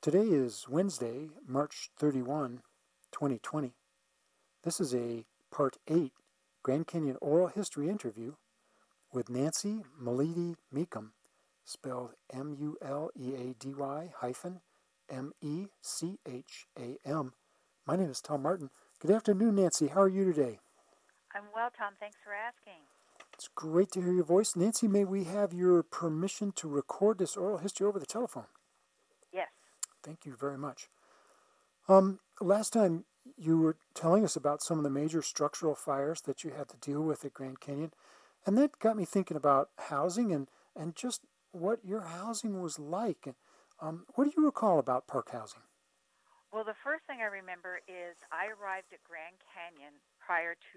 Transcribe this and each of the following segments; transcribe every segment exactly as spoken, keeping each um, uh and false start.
Today is Wednesday, March thirty-first, twenty twenty. This is a Part eight Grand Canyon Oral History interview with Nancy Muledy Mecham, spelled M U L E A D Y hyphen M E C H A M. My name is Tom Martin. Good afternoon, Nancy. How are you today? I'm well, Tom. Thanks for asking. It's great to hear your voice. Nancy, may we have your permission to record this oral history over the telephone? Yes. Thank you very much. Um, last time you were telling us about some of the major structural fires that you had to deal with at Grand Canyon, and that got me thinking about housing and, and just what your housing was like. Um, what do you recall about park housing? Well, the first thing I remember is I arrived at Grand Canyon prior to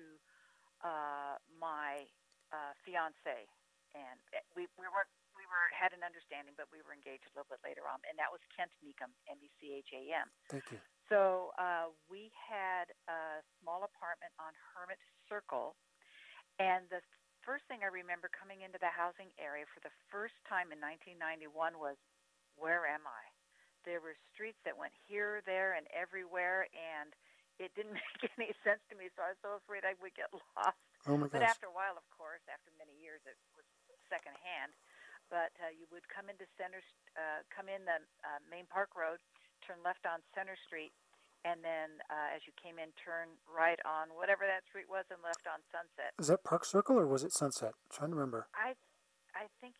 uh, my uh, fiance, and we we weren't we were had an understanding, but we were engaged a little bit later on, and that was Kent Mecham, M E C H A M. Thank you. So uh, we had a small apartment on Hermit Circle, and the first thing I remember coming into the housing area for the first time in nineteen ninety-one was, where am I? There were streets that went here, there, and everywhere, and it didn't make any sense to me, so I was so afraid I would get lost. Oh, my gosh. But after a while, of course, after many years, it was secondhand. But uh, you would come into Center, uh, come in the uh, Main Park Road, turn left on Center Street, and then uh, as you came in, turn right on whatever that street was and left on Sunset. Is that Park Circle or was it Sunset? I'm trying to remember. I I think...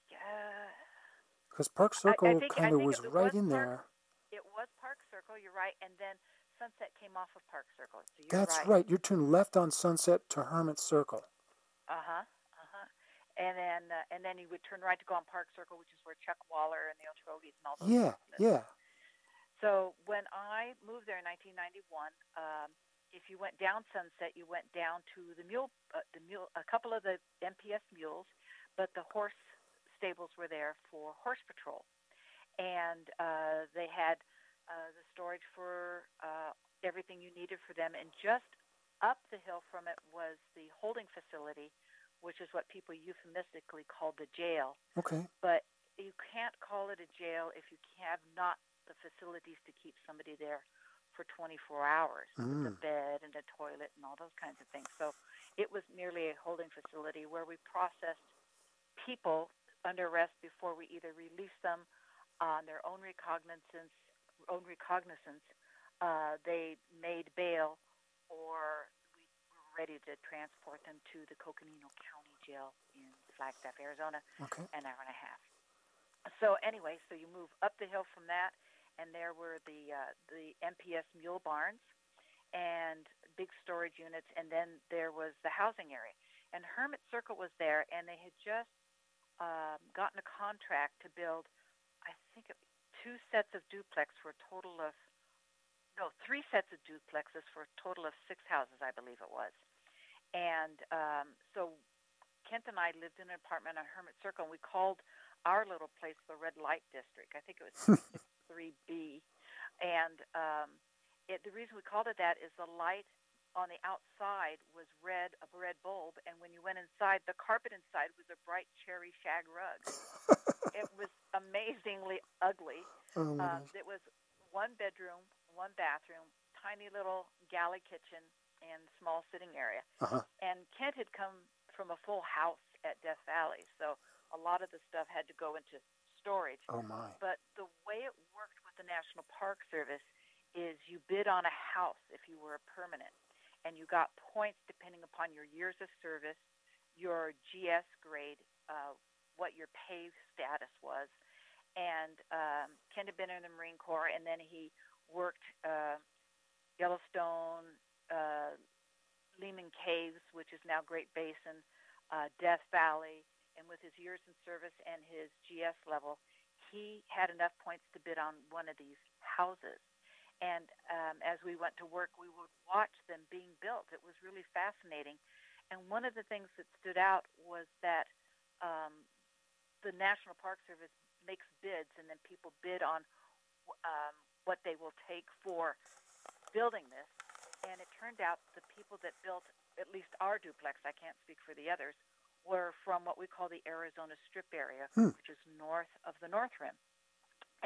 Because uh, Park Circle kind of was it right was in Park, there. It was Park Circle, you're right, and then Sunset came off of Park Circle. So you're That's right. right. You turn left on Sunset to Hermit Circle. Uh-huh, uh-huh. And then uh, and then you would turn right to go on Park Circle, which is where Chuck Waller and the Otroges and all those Yeah, live. yeah. So when I moved there in nineteen ninety-one, um, if you went down Sunset, you went down to the mule, uh, the mule, a couple of the M P S mules, but the horse stables were there for horse patrol, and uh, they had uh, the storage for uh, everything you needed for them. And just up the hill from it was the holding facility, which is what people euphemistically called the jail. Okay. But you can't call it a jail if you have not the facilities to keep somebody there for twenty-four hours, Mm. with a bed and a toilet and all those kinds of things. So it was merely a holding facility where we processed people under arrest before we either released them on their own recognizance, own recognizance. Uh, they made bail, or we were ready to transport them to the Coconino County Jail in Flagstaff, Arizona, Okay. an hour and a half. So anyway, so you move up the hill from that, and there were the uh, the M P S mule barns and big storage units, and then there was the housing area. And Hermit Circle was there, and they had just um, gotten a contract to build, I think, it, two sets of duplex for a total of, no, three sets of duplexes for a total of six houses, I believe it was. And um, so Kent and I lived in an apartment on Hermit Circle, and we called our little place the Red Light District. I think it was three B. And um, it, the reason we called it that is the light on the outside was red, a red bulb, and when you went inside, the carpet inside was a bright cherry shag rug. It was amazingly ugly. Oh, my Uh, gosh. it was one bedroom, one bathroom, tiny little galley kitchen, and small sitting area. Uh-huh. And Kent had come from a full house at Death Valley, so a lot of the stuff had to go into storage. Oh, my. But the way it worked with the National Park Service is you bid on a house if you were a permanent, and you got points depending upon your years of service, your G S grade, uh, what your pay status was. And um, Ken had been in the Marine Corps, and then he worked uh, Yellowstone, uh, Lehman Caves, which is now Great Basin, uh, Death Valley, and with his years in service and his G S level, he had enough points to bid on one of these houses. And um, as we went to work, we would watch them being built. It was really fascinating. And one of the things that stood out was that um, the National Park Service makes bids, and then people bid on um, what they will take for building this. And it turned out the people that built at least our duplex, I can't speak for the others, were from what we call the Arizona Strip area, Hmm. which is north of the North Rim. And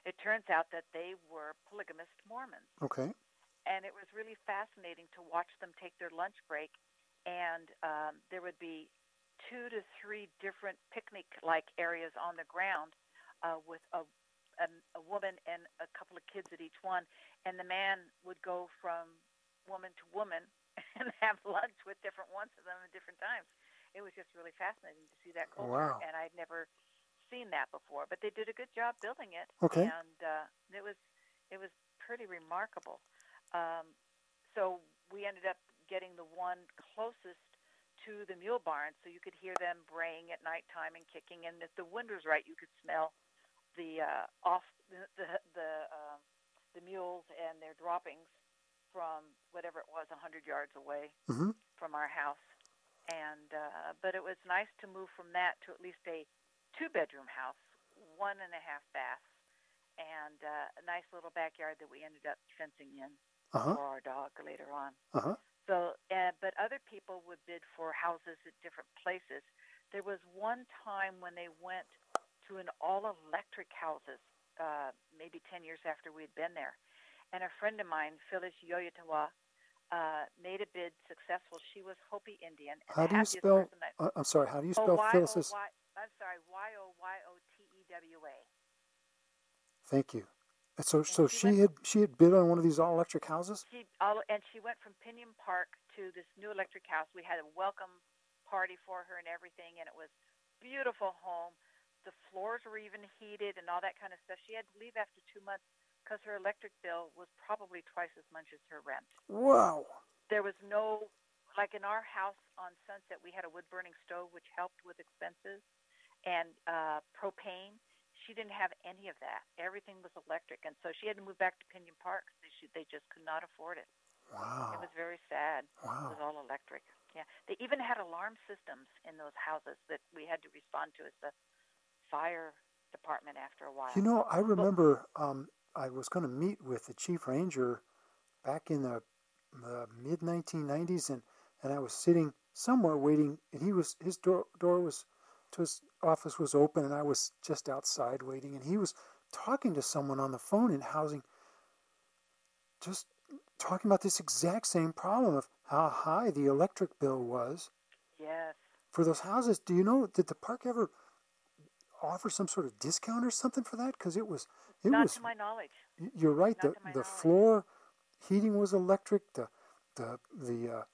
It turns out that they were polygamist Mormons. Okay. And it was really fascinating to watch them take their lunch break, and um, there would be two to three different picnic-like areas on the ground uh, with a, a, a woman and a couple of kids at each one, and the man would go from woman to woman and have lunch with different ones of them at different times. It was just really fascinating to see that culture, Wow. and I'd never seen that before. But they did a good job building it, Okay. and uh, it was it was pretty remarkable. Um, so we ended up getting the one closest to the mule barn, so you could hear them braying at nighttime and kicking. And if the wind was right, you could smell the uh, off the the the, uh, the mules and their droppings from whatever it was, a hundred yards away Mm-hmm. from our house. And uh, but it was nice to move from that to at least a two-bedroom house, one and a half baths, and uh, a nice little backyard that we ended up fencing in. Uh-huh. For our dog later on. Uh-huh. So, uh, but other people would bid for houses at different places. There was one time when they went to an all-electric houses, uh, maybe ten years after we'd been there. And a friend of mine, Phyllis Yoyotawa, uh, made a bid successful. She was Hopi Indian. And How the do you happiest spell, person I, uh, I'm sorry, how do you oh, spell Y O Phyllis's? Y, I'm sorry, Y O Y O T E W A. Thank you. And so, so she she went- had she had bid on one of these all electric houses. She all, and she went from Pinion Park to this new electric house. We had a welcome party for her and everything, and it was a beautiful home. The floors were even heated and all that kind of stuff. She had to leave after two months because her electric bill was probably twice as much as her rent. Wow. There was no, like in our house on Sunset, we had a wood-burning stove, which helped with expenses, and uh, propane. She didn't have any of that. Everything was electric, and so she had to move back to Pinion Park. They, she, they just could not afford it. Wow. It was very sad. Wow. It was all electric. Yeah, they even had alarm systems in those houses that we had to respond to as the fire department after a while. You know, I remember um, I was going to meet with the chief ranger back in the, the mid nineteen nineties, and, and I was sitting somewhere waiting, and he was his door door was to his office was open, and I was just outside waiting, and he was talking to someone on the phone in housing, just talking about this exact same problem of how high the electric bill was Yes. for those houses. Do you know, did the park ever offer some sort of discount or something for that? Because it was, it Not was. to my knowledge. You're right. Not The to my the knowledge. floor heating was electric. The the the uh,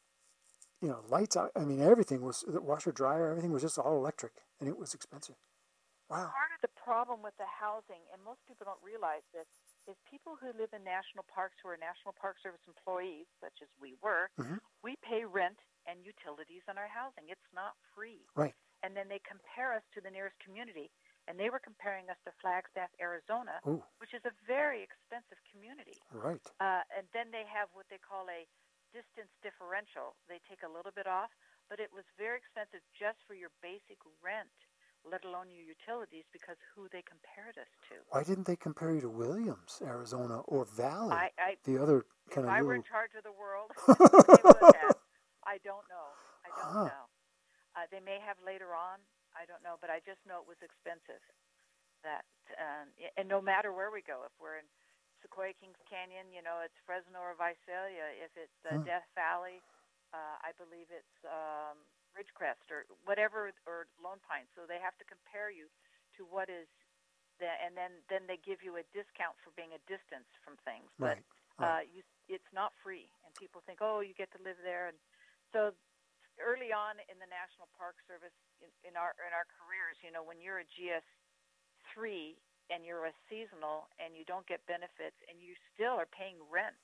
you know lights. I I mean, everything was the washer dryer. Everything was just all electric, and it was expensive. Wow. Part of the problem with the housing, and most people don't realize this, is people who live in national parks who are National Park Service employees, such as we were, Mhm. we pay rent and utilities on our housing. It's not free. Right. And then they compare us to the nearest community, and they were comparing us to Flagstaff, Arizona, Oh, which is a very expensive community. right. Uh, and then they have what they call a distance differential. They take a little bit off, but it was very expensive just for your basic rent, let alone your utilities, because who they compared us to. Why didn't they compare you to Williams, Arizona, or Valley, I, I the other if kind of I little? were in charge of the world, they would have. I don't know. I don't Huh. know. Uh, they may have later on. I don't know, but I just know it was expensive. That um, and no matter where we go, if we're in Sequoia Kings Canyon, you know, it's Fresno or Visalia. If it's uh, Hmm. Death Valley, uh, I believe it's um, Ridgecrest or whatever, or Lone Pine. So they have to compare you to what is, the, and then then they give you a discount for being a distance from things. But Right. Right. uh, you, it's not free, and people think, oh, you get to live there. And so early on in the National Park Service, in, in our in our careers, you know, when you're a G S three and you're a seasonal and you don't get benefits and you still are paying rent,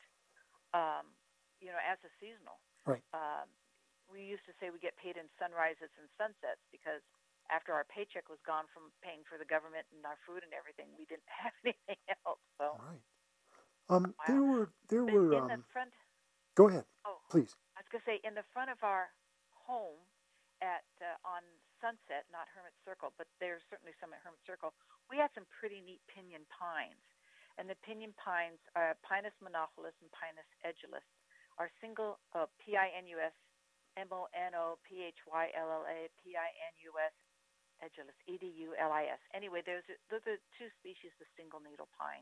um, you know, as a seasonal. Right. Um, we used to say we get paid in sunrises and sunsets because after our paycheck was gone from paying for the government and our food and everything, we didn't have anything else. So Right. Um, Wow. there were there but were. in the Um, front, go ahead, oh, please. I was going to say, in the front of our home at uh, on Sunset, not Hermit Circle, but there's certainly some at Hermit Circle, we had some pretty neat pinyon pines. And the pinyon pines are Pinus monophilus and Pinus edulis, are single uh, P I N U S M O N O P H Y L L A P I N U S edulis, E D U L I S. Anyway, there's a, those are two species of single needle pine.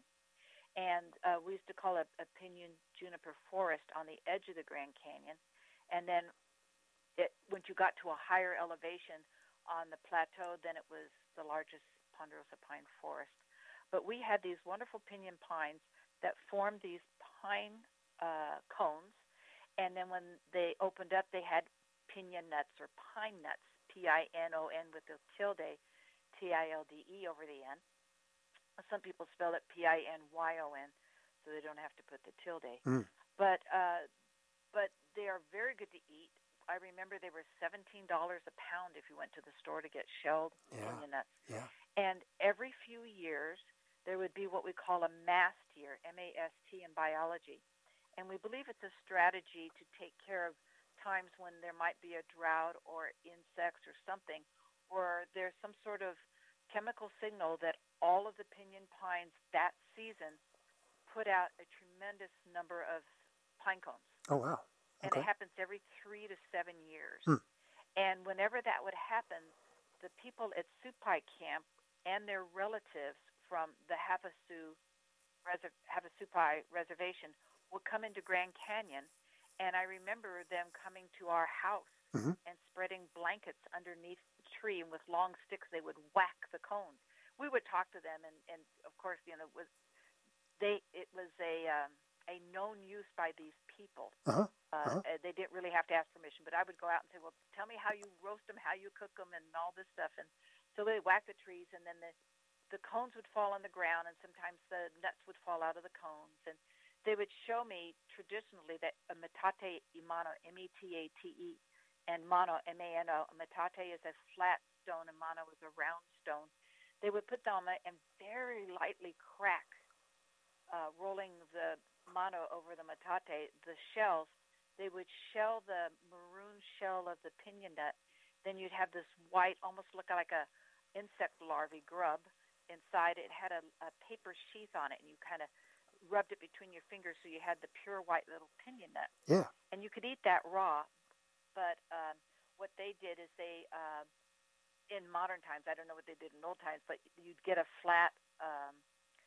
And uh, we used to call it a pinyon juniper forest on the edge of the Grand Canyon. And then it, once you got to a higher elevation on the plateau, then it was the largest ponderosa pine forest. But we had these wonderful pinyon pines that formed these pine uh, cones. And then when they opened up, they had pinyon nuts or pine nuts, P I N O N with the tilde, T I L D E over the N. Some people spell it P I N Y O N, so they don't have to put the tilde. Mm. But uh, but they are very good to eat. I remember they were seventeen dollars a pound if you went to the store to get shelled Yeah. pinyon nuts. Yeah. And every few years, there would be what we call a mast year, M A S T in biology. And we believe it's a strategy to take care of times when there might be a drought or insects or something, or there's some sort of chemical signal that all of the pinyon pines that season put out a tremendous number of pine cones. Oh, wow. And Okay. it happens every three to seven years. Hmm. And whenever that would happen, the people at Supai Camp and their relatives from the Havasu, Reser- Havasupai Reservation would come into Grand Canyon. And I remember them coming to our house Mm-hmm. and spreading blankets underneath the tree, and with long sticks they would whack the cones. We would talk to them, and, and of course, you know, it was they it was a um, a known use by these people. Uh-huh. Uh, Uh-huh. They didn't really have to ask permission, but I would go out and say, "Well, tell me how you roast them, how you cook them, and all this stuff." And so they whack the trees, and then the the cones would fall on the ground, and sometimes the nuts would fall out of the cones, and they would show me traditionally that a metate imano, M E T A T E, and mano, M A N O. Metate is a flat stone, and mano is a round stone. They would put them on it and very lightly crack, uh, rolling the mano over the metate, the shells. They would shell the maroon shell of the pinyon nut. Then you'd have this white, almost look like a insect larvae grub inside. It had a, a paper sheath on it, and you kind of rubbed it between your fingers so you had the pure white little pinyon nut. Yeah. And you could eat that raw. But um, what they did is they, uh, in modern times, I don't know what they did in old times, but you'd get a flat um,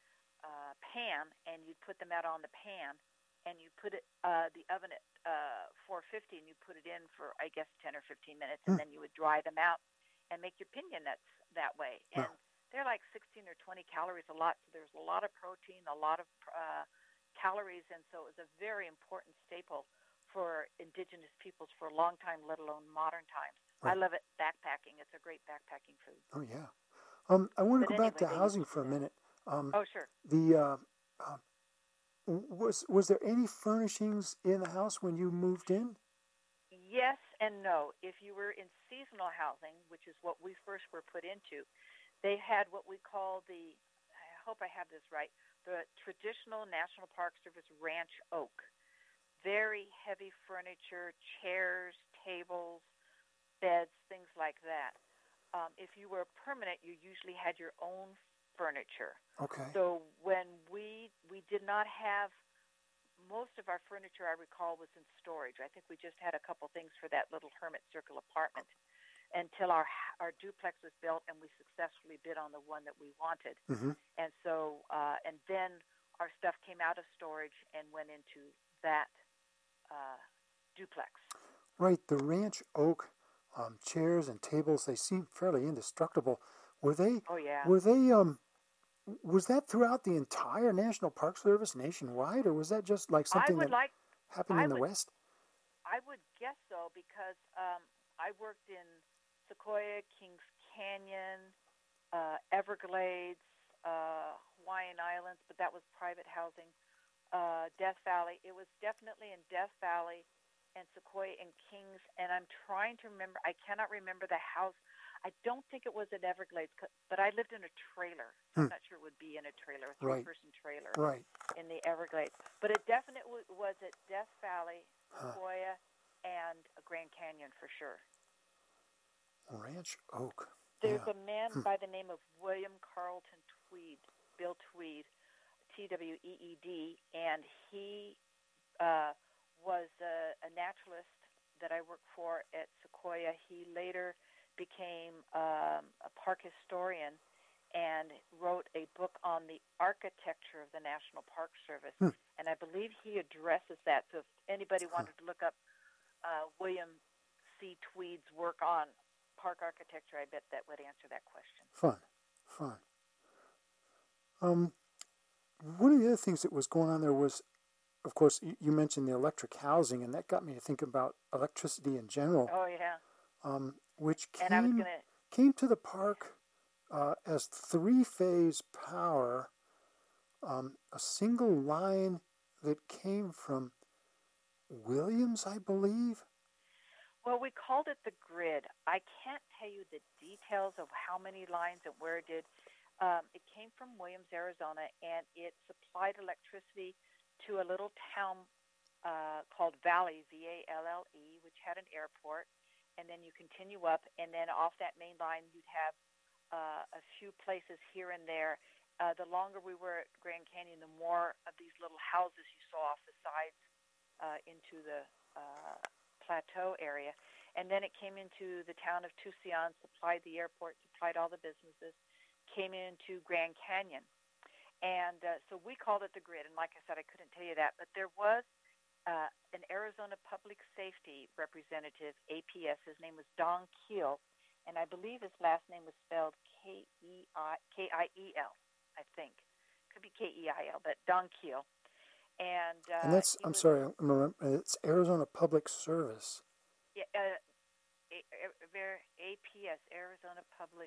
uh, pan, and you'd put them out on the pan, and you put it uh, the oven at uh, four fifty, and you put it in for, I guess, ten or fifteen minutes, and Hmm. then you would dry them out and make your pinyon nuts that way. And Wow. they're like sixteen or twenty calories a lot, so there's a lot of protein, a lot of uh, calories, and so it was a very important staple for indigenous peoples for a long time, let alone modern times. Right. I love it backpacking. It's a great backpacking food. Oh, yeah. Um, I want to But go back anyway, to they housing used to for a do that. minute. Um, Oh, sure. the uh, uh, was was there any furnishings in the house when you moved in? Yes and no. If you were in seasonal housing, which is what we first were put into, they had what we call the, I hope I have this right, the traditional National Park Service ranch oak. Very heavy furniture, chairs, tables, beds, things like that. Um, if you were permanent, you usually had your own furniture. Okay. So when we we did not have, most of our furniture, I recall, was in storage. I think we just had a couple things for that little hermit circle apartment until our our duplex was built and we successfully bid on the one that we wanted. Mm-hmm. And so uh, and then our stuff came out of storage and went into that uh, duplex. Right. The ranch oak um, chairs and tables, they seem fairly indestructible. Were they? Oh yeah. Were they? Um, was that throughout the entire National Park Service nationwide, or was that just like I something would that like. happened I in the would- West? I would guess so because um, I worked in Sequoia, Kings Canyon, uh, Everglades, uh, Hawaiian Islands, but that was private housing. Uh, Death Valley. It was definitely in Death Valley and Sequoia and Kings. And I'm trying to remember. I cannot remember the house. I don't think it was at Everglades, but I lived in a trailer. So I'm Hmm. not sure it would be in a trailer, a Right. three-person trailer Right. in the Everglades. But it definitely was at Death Valley, Huh. Sequoia, and Grand Canyon for sure. Ranch oak. There's Yeah. a man Hmm. by the name of William Carlton Tweed, Bill Tweed, T W E E D, and he uh, was a, a naturalist that I worked for at Sequoia. He later became um, a park historian and wrote a book on the architecture of the National Park Service. Hmm. And I believe he addresses that. So if anybody Huh. wanted to look up uh, William C. Tweed's work on park architecture, I bet that would answer that question. Fun, fun. Um, one of the other things that was going on there was, of course, you, you mentioned the electric housing, and that got me to think about electricity in general, Oh, yeah. um, which And I was came going to, came to the park uh, as three-phase power, um, a single line that came from Williams, I believe. well, we called it the grid. I can't tell you the details of how many lines and where it did. Um, it came from Williams, Arizona, and it supplied electricity to a little town uh, called Valley, V A L L E, which had an airport. And then you continue up, and then off that main line, you'd have uh, a few places here and there. Uh, the longer we were at Grand Canyon, the more of these little houses you saw off the sides uh, into the uh, plateau area. And then it came into the town of Tucson, supplied the airport, supplied all the businesses, came into Grand Canyon. And uh, so we called it the grid. And like I said, I couldn't tell you that. But there was uh, an Arizona Public Safety representative, A P S. His name was Don Keel. And I believe his last name was spelled K E I K I E L, I think. Could be K E I L, but Don Keel. And, uh, And that's, he I'm was, sorry, I'm remember, it's Arizona Public Service. yeah, uh, A- A- A P S, Arizona Public,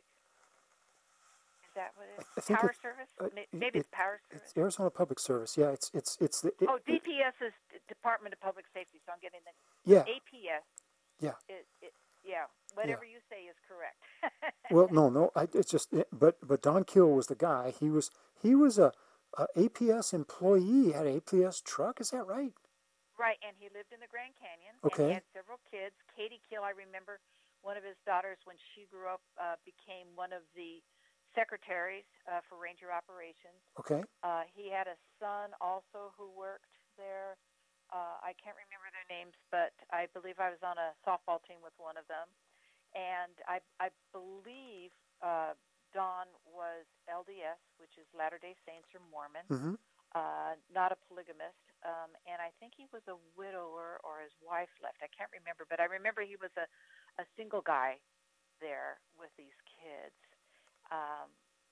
is that what it is? I think Power it- Service? Uh, May- it- Maybe it's it- Power Service. It's Arizona Public Service. Yeah, it's it's it's the. It, Oh, it- D P S is Department of Public Safety, so I'm getting the yeah, A P S. yeah. It, it, yeah, whatever you say is correct. Well, no, no. I, it's just, it, but but Don Keel was the guy. He was he was a, a A P S employee. He had an A P S truck. Is that right? Right, and he lived in the Grand Canyon. Okay. And he had several kids. Katie Keel, I remember one of his daughters, when she grew up, uh, became one of the secretaries uh, for Ranger Operations. Okay. Uh, he had a son also who worked there. Uh, I can't remember their names, but I believe I was on a softball team with one of them. And I, I believe uh, Don was L D S, which is Latter-day Saints or Mormon, Mm-hmm. uh, not a polygamist. Um, and I think he was a widower or his wife left. I can't remember, but I remember he was a, a single guy there with these kids. Um,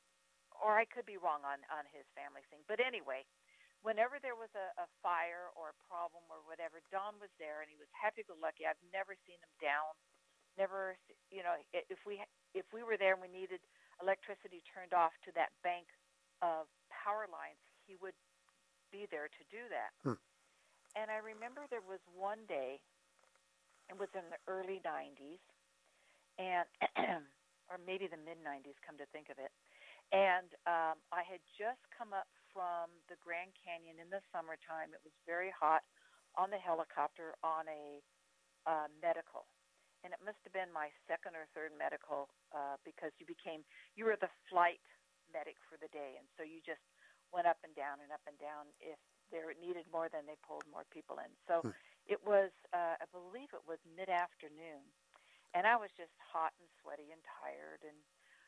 or I could be wrong on, on his family thing. But anyway, whenever there was a, a fire or a problem or whatever, Don was there, and he was happy-go-lucky. I've never seen him down. Never, you know, if we if we were there and we needed electricity turned off to that bank of power lines, he would be there to do that. Hmm. And I remember there was one day, it was in the early nineties, and or maybe the mid-nineties, come to think of it, and um, I had just come up from the Grand Canyon in the summertime. It was very hot on the helicopter on a uh, medical. And it must have been my second or third medical uh, because you became, you were the flight medic for the day. And so you just went up and down and up and down. If there needed more, then they pulled more people in. So Hmm. it was, uh, I believe it was mid-afternoon. And I was just hot and sweaty and tired and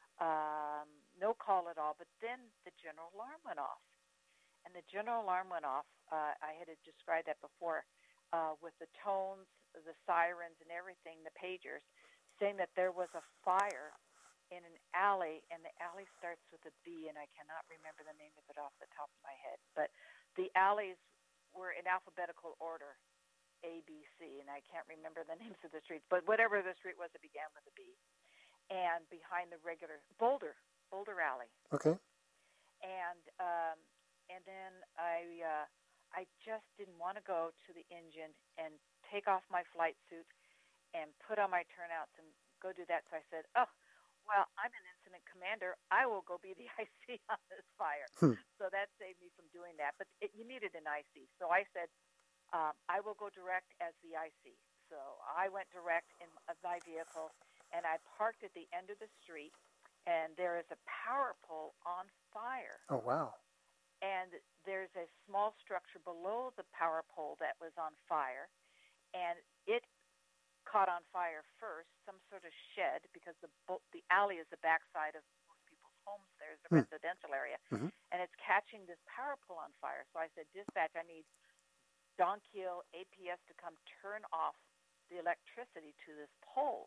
um, no call at all. But then the general alarm went off. And the general alarm went off. Uh, I had described that before. Uh, with the tones, the sirens, and everything, the pagers, saying that there was a fire in an alley, and the alley starts with a B, and I cannot remember the name of it off the top of my head. But the alleys were in alphabetical order, A, B, C, and I can't remember the names of the streets, but whatever the street was, it began with a B. And behind the regular, Boulder, Boulder Alley. Okay. And um, and then I... Uh, I just didn't want to go to the engine and take off my flight suit and put on my turnouts and go do that. So I said, oh, well, I'm an incident commander. I will go be the I C on this fire. Hmm. So that saved me from doing that. But it, you needed an I C. So I said, um, I will go direct as the I C. So I went direct in my vehicle, and I parked at the end of the street, and there is a power pole on fire. Oh, wow. And there's a small structure below the power pole that was on fire, and it caught on fire first, some sort of shed, because the bo- the alley is the backside of most people's homes. There's the Hmm. residential area, Mm-hmm. and it's catching this power pole on fire. So I said, dispatch, I need Don Keel A P S to come turn off the electricity to this pole.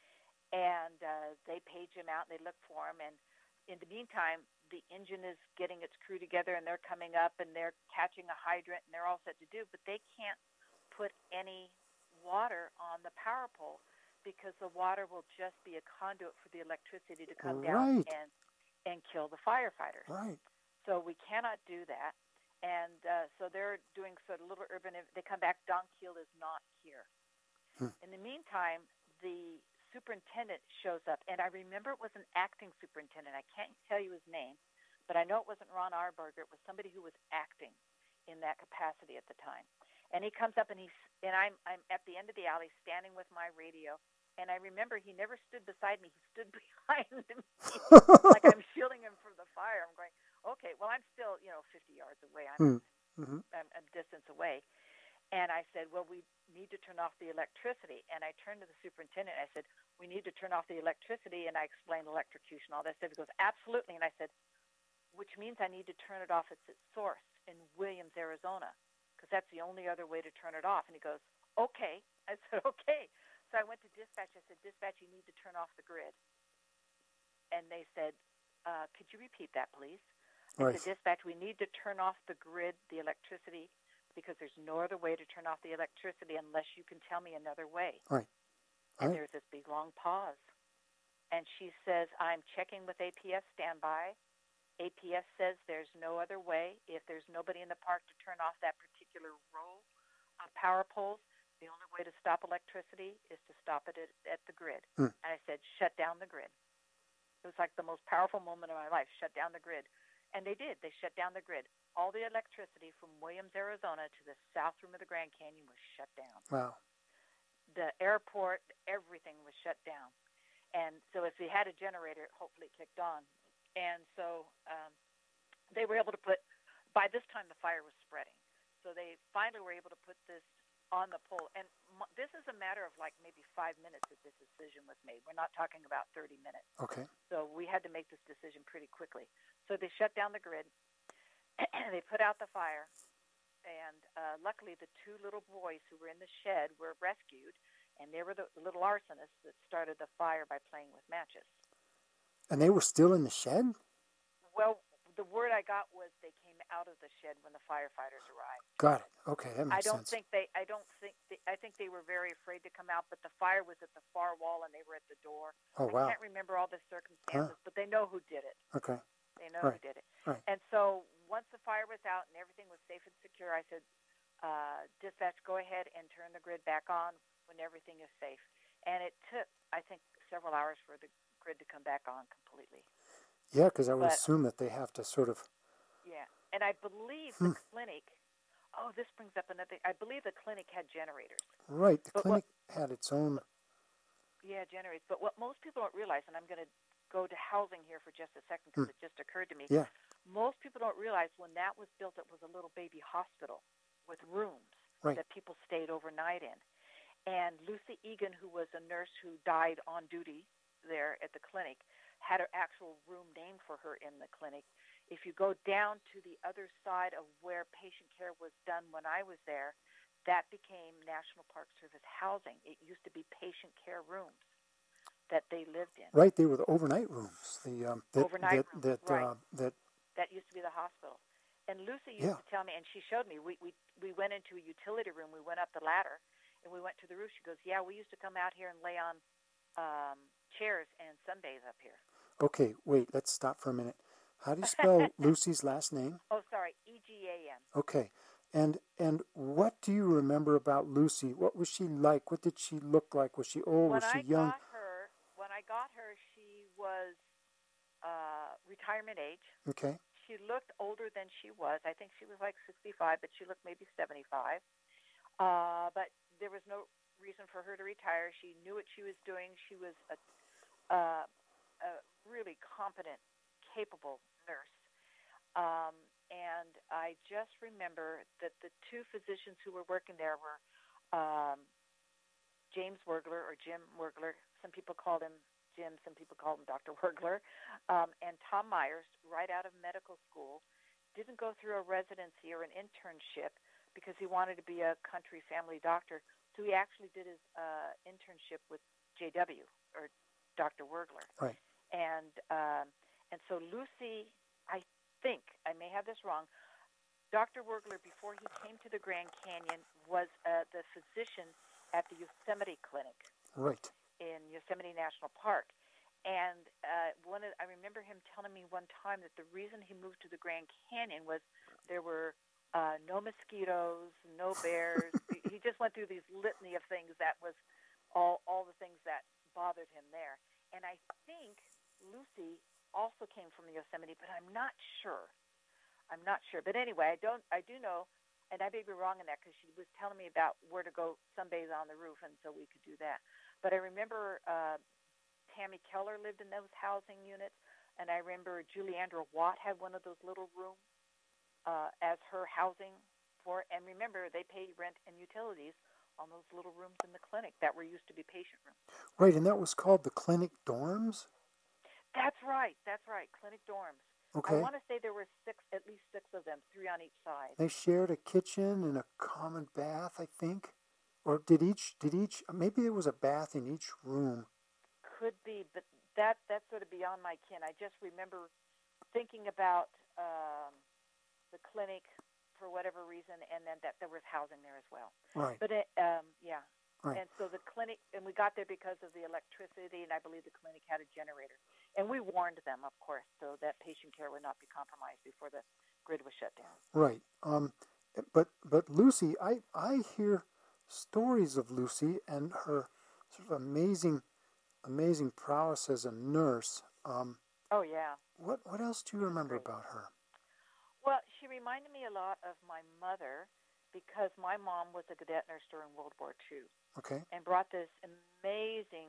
And uh, they page him out, and they look for him, and in the meantime, the engine is getting its crew together, and they're coming up, and they're catching a hydrant, and they're all set to do, but they can't put any water on the power pole because the water will just be a conduit for the electricity to come down Right. and and kill the firefighters. Right. So we cannot do that. And uh, so they're doing sort of little urban, they come back, Don Keel is not here. Hmm. In the meantime, the superintendent shows up, and I remember it was an acting superintendent. I can't tell you his name, but I know it wasn't Ron Arberger. It was somebody who was acting in that capacity at the time. And he comes up, and he's and I'm I'm at the end of the alley, standing with my radio. And I remember he never stood beside me; he stood behind me, like I'm shielding him from the fire. I'm going, okay, well, I'm still, you know, fifty yards away. I'm Mm-hmm. I'm a distance away. And I said, well, we need to turn off the electricity. And I turned to the superintendent. And I said, we need to turn off the electricity. And I explained electrocution, all that stuff. He goes, absolutely. And I said, which means I need to turn it off at its source in Williams, Arizona, because that's the only other way to turn it off. And he goes, okay. I said, okay. So I went to dispatch. I said, dispatch, you need to turn off the grid. And they said, uh, could you repeat that, please? I Right. said, dispatch, we need to turn off the grid, the electricity, because there's no other way to turn off the electricity unless you can tell me another way. Right. And Right. there's this big, long pause. And she says, I'm checking with A P S standby. A P S says there's no other way. If there's nobody in the park to turn off that particular row of power poles, the only way to stop electricity is to stop it at, at the grid. Hmm. And I said, shut down the grid. It was like the most powerful moment of my life, shut down the grid. And they did. They shut down the grid. All the electricity from Williams, Arizona to the south rim of the Grand Canyon was shut down. Wow. The airport, everything was shut down. And so if they had a generator, hopefully it kicked on. And so um, they were able to put, by this time the fire was spreading. So they finally were able to put this on the pole. And m- this is a matter of like maybe five minutes that this decision was made. We're not talking about thirty minutes. Okay. So we had to make this decision pretty quickly. So they shut down the grid. They put out the fire. And uh, luckily the two little boys who were in the shed were rescued. And they were the little arsonists that started the fire by playing with matches. And they were still in the shed? Well, the word I got was they came out of the shed when the firefighters arrived. Got it. Okay, that I makes don't sense. think they. I don't think. They, I think they were very afraid to come out. But the fire was at the far wall, and they were at the door. Oh, wow. I can't remember all the circumstances, but they know who did it. Okay. They know Right. who did it. Right. And so once the fire was out and everything was safe and secure, I said, uh, dispatch, go ahead and turn the grid back on when everything is safe. And it took, I think, several hours for the grid to come back on completely. Yeah, because I would But- assume that they have to sort of. Yeah. And I believe Hmm. the clinic, oh, this brings up another thing. I believe the clinic had generators. Right. The But clinic had its own. Yeah, generators. But what most people don't realize, and I'm going to go to housing here for just a second because Hmm. it just occurred to me. Yeah. Most people don't realize when that was built, it was a little baby hospital with rooms Right. that people stayed overnight in. And Lucy Egan, who was a nurse who died on duty there at the clinic, had an actual room named for her in the clinic. If you go down to the other side of where patient care was done when I was there, that became National Park Service housing. It used to be patient care rooms that they lived in. Right. They were the overnight rooms. The um, that, Overnight that, rooms, that, right. uh, that. That used to be the hospital. And Lucy used Yeah. to tell me, and she showed me, we, we, we went into a utility room, we went up the ladder, and we went to the roof. She goes, yeah, we used to come out here and lay on um, chairs and sunbathe up here. Okay. Wait. Let's stop for a minute. How do you spell Lucy's last name? Oh, sorry, E G A N. Okay. And and what do you remember about Lucy? What was she like? What did she look like? Was she old? When Was she I young? got her, when I got her, she was uh, retirement age. Okay. She looked older than she was. I think she was like sixty-five, but she looked maybe seventy-five. Uh, but there was no reason for her to retire. She knew what she was doing. She was a, uh, a really competent, capable nurse. Um, and I just remember that the two physicians who were working there were um, James Wurgler, or Jim Wurgler. Some people called him Jim, some people called him Doctor Wurgler. Um, and Tom Myers, right out of medical school, didn't go through a residency or an internship because he wanted to be a country family doctor. So he actually did his uh, internship with J W, or Doctor Wurgler. Right. And um, and so Lucy, I think, I may have this wrong, Doctor Wurgler, before he came to the Grand Canyon, was uh, the physician at the Yosemite Clinic. Right. In Yosemite National Park. And uh, one of, I remember him telling me one time that the reason he moved to the Grand Canyon was there were uh, no mosquitoes, no bears. He just went through these litany of things that was all, all the things that bothered him there. And I think Lucy also came from the Yosemite, but I'm not sure. I'm not sure. But anyway, I don't. I do know, and I may be wrong in that because she was telling me about where to go sunbathe on the roof, and so we could do that. But I remember uh, Tammy Keller lived in those housing units, and I remember Julie Andrew Watt had one of those little rooms uh, as her housing for. And remember, they pay rent and utilities on those little rooms in the clinic that were used to be patient rooms. Right, and that was called the clinic dorms? That's right. That's right. Clinic dorms. Okay. I want to say there were six, at least six of them, three on each side. They shared a kitchen and a common bath, I think. Or did each, did each, maybe there was a bath in each room. Could be, but that that's sort of beyond my ken. I just remember thinking about um, the clinic for whatever reason, and then that there was housing there as well. Right. But, it, um, yeah. Right. And so the clinic, and we got there because of the electricity, and I believe the clinic had a generator. And we warned them, of course, so that patient care would not be compromised before the grid was shut down. Right. Um, but but Lucy, I, I hear stories of Lucy and her sort of amazing amazing prowess as a nurse. Um, oh, yeah. What what else do you remember Great. about her? Well, she reminded me a lot of my mother because my mom was a cadet nurse during World War Two. Okay. And brought this amazing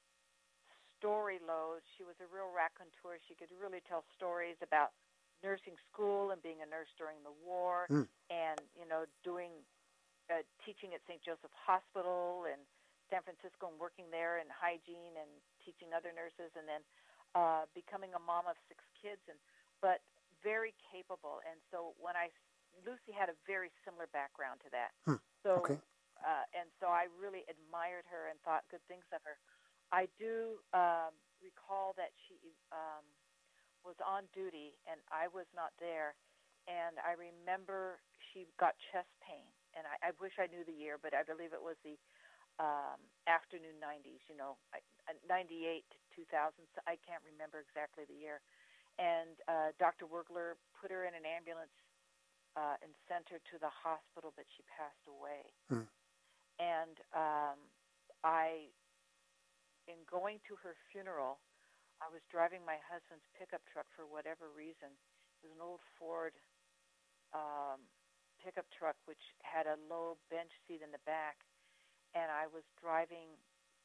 story load. She was a real raconteur. She could really tell stories about nursing school and being a nurse during the war, Mm. and you know, doing uh, teaching at Saint Joseph Hospital in San Francisco and working there in hygiene and teaching other nurses, and then uh, becoming a mom of six kids, and but very capable. And so when I Lucy had a very similar background to that. Hmm. So. Okay. Uh, and so I really admired her and thought good things of her. I do um, recall that she um, was on duty, and I was not there. And I remember she got chest pain, and I, I wish I knew the year, but I believe it was the um, afternoon nineties, you know, ninety-eight to two thousand. So I can't remember exactly the year. And uh, Doctor Wurgler put her in an ambulance uh, and sent her to the hospital, but she passed away. Hmm. And um, I, in going to her funeral, I was driving my husband's pickup truck for whatever reason. It was an old Ford um, pickup truck which had a low bench seat in the back. And I was driving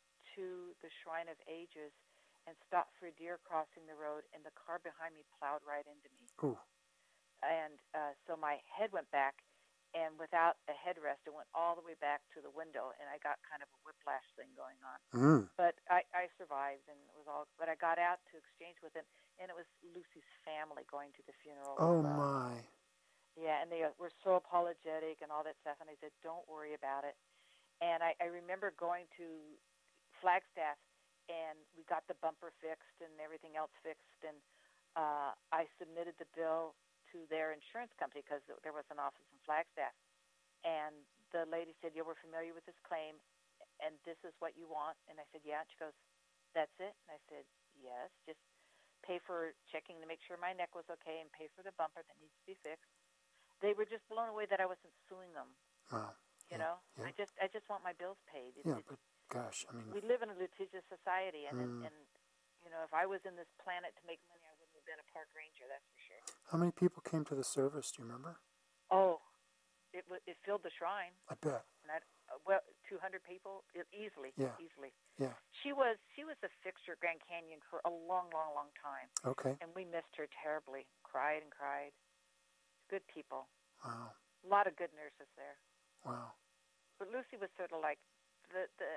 to the Shrine of Ages and stopped for a deer crossing the road, and the car behind me plowed right into me. Ooh. And uh, so my head went back. And without a headrest, it went all the way back to the window, and I got kind of a whiplash thing going on. Mm. But I, I survived, and it was all. But I got out to exchange with him, and it was Lucy's family going to the funeral. Oh, as well. my. Yeah, and they were so apologetic and all that stuff, and I said, "Don't worry about it." And I, I remember going to Flagstaff, and we got the bumper fixed and everything else fixed, and uh, I submitted the bill to their insurance company because there was an office in Flagstaff. And the lady said, "Yeah, we're familiar with this claim, and this is what you want." And I said, "Yeah." And she goes, "That's it?" And I said, "Yes, just pay for checking to make sure my neck was okay and pay for the bumper that needs to be fixed." They were just blown away that I wasn't suing them. Wow. You Yeah, know, yeah. I just I just want my bills paid. It, Yeah, it, but gosh, I mean, we live in a litigious society, and, Mm. and, and you know, if I was in this planet to make money, I wouldn't have been a park ranger. That's for sure. how many people came to the service? Do you remember? Oh, it w- it filled the shrine. I bet. And I, uh, well, two hundred people it, easily. Yeah. Easily. Yeah. She was she was a fixture at Grand Canyon for a long, long, long time, Okay. and we missed her terribly. Cried and cried. Good people. Wow. A lot of good nurses there. Wow. But Lucy was sort of like the the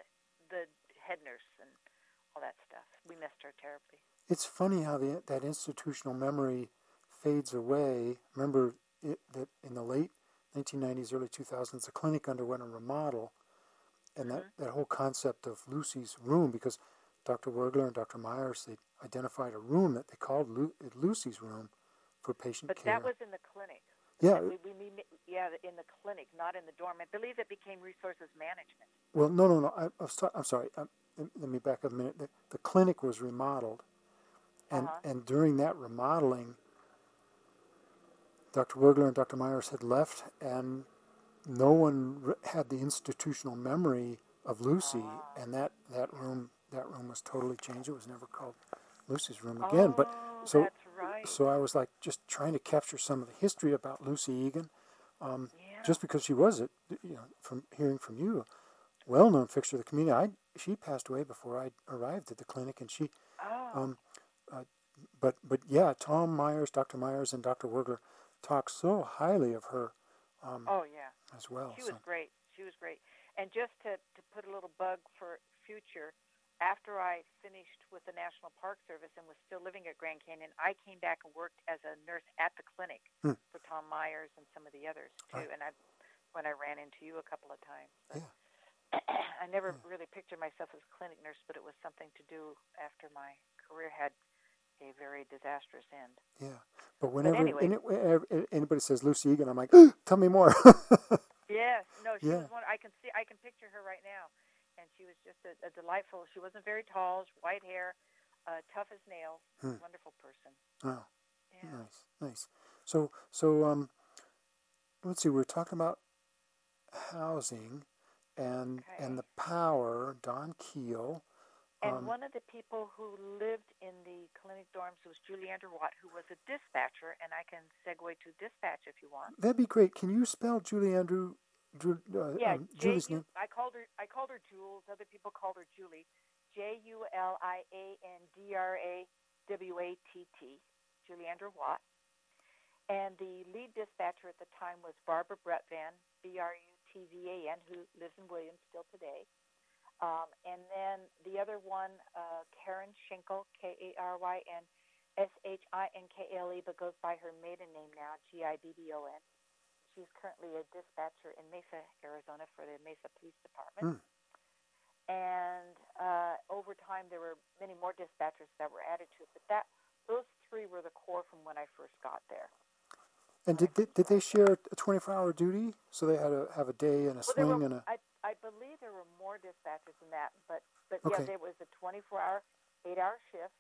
the head nurse and all that stuff. We missed her terribly. It's funny how the, that institutional memory fades away. Remember it, that in the late nineteen nineties, early two thousands, the clinic underwent a remodel, and Mm-hmm. that, that whole concept of Lucy's room, because Doctor Wergler and Doctor Myers, they identified a room that they called Lu- Lucy's room for patient But care. that was in the clinic. Yeah. We, we, we, yeah, in the clinic, not in the dorm. I believe it became resources management. Well, no, no, no. I, I was ta- I'm sorry. I, let me back up a minute. The, the clinic was remodeled, and Uh-huh. and during that remodeling, Doctor Wergler and Doctor Myers had left, and no one re- had the institutional memory of Lucy, Ah. and that, that room that room was totally changed. It was never called Lucy's room again. Oh, But so that's right. so I was like just trying to capture some of the history about Lucy Egan, um, Yeah. just because she was it. You know, from hearing from you, well-known fixture of the community. I she passed away before I arrived at the clinic, and she. Oh. Um, uh, but but yeah, Tom Myers, Doctor Myers, and Doctor Wergler talk so highly of her. Um, oh, yeah. as well. She so. was great. She was great. And just to, to put a little bug for future, after I finished with the National Park Service and was still living at Grand Canyon, I came back and worked as a nurse at the clinic hmm. for Tom Myers and some of the others too. Right. And I, when I ran into you a couple of times, but Yeah. I never yeah. really pictured myself as a clinic nurse, but it was something to do after my career had a very disastrous end. Yeah, but whenever but anyway, any, anybody says Lucy Egan, I'm like, tell me more. yes, no, she yeah. was one. I can see, I can picture her right now, and she was just a, a delightful. She wasn't very tall, white hair, uh, tough as nails, hmm. wonderful person. Oh, yeah. nice, nice. So, so um, let's see. We're talking about housing, and okay. and the power. Don Keel. And um, one of the people who lived in the clinic dorms was Julie Andrew Watt, who was a dispatcher, and I can segue to dispatch if you want. That'd be great. Can you spell Julie Andrew? Drew, uh, yeah, um, J- Julie's U- name. I called her. I called her Jules. Other people called her Julie. J U L I A N D R A W A T T. Julie Andrew Watt. And the lead dispatcher at the time was Barbara Bretvan, B R U T V A N, who lives in Williams still today. Um, and then the other one, uh, Karen Schinkel, K A R Y N S H I N K L E, but goes by her maiden name now, G I B B O N. She's currently a dispatcher in Mesa, Arizona for the Mesa Police Department. Hmm. And uh, over time, there were many more dispatchers that were added to it, but that those three were the core from when I first got there. And did they, did they share a twenty-four hour duty? So they had to have a day and a well, swing were, and a. I, I believe there were more dispatchers than that, but but okay. yeah, there was a twenty-four hour, eight hour shift.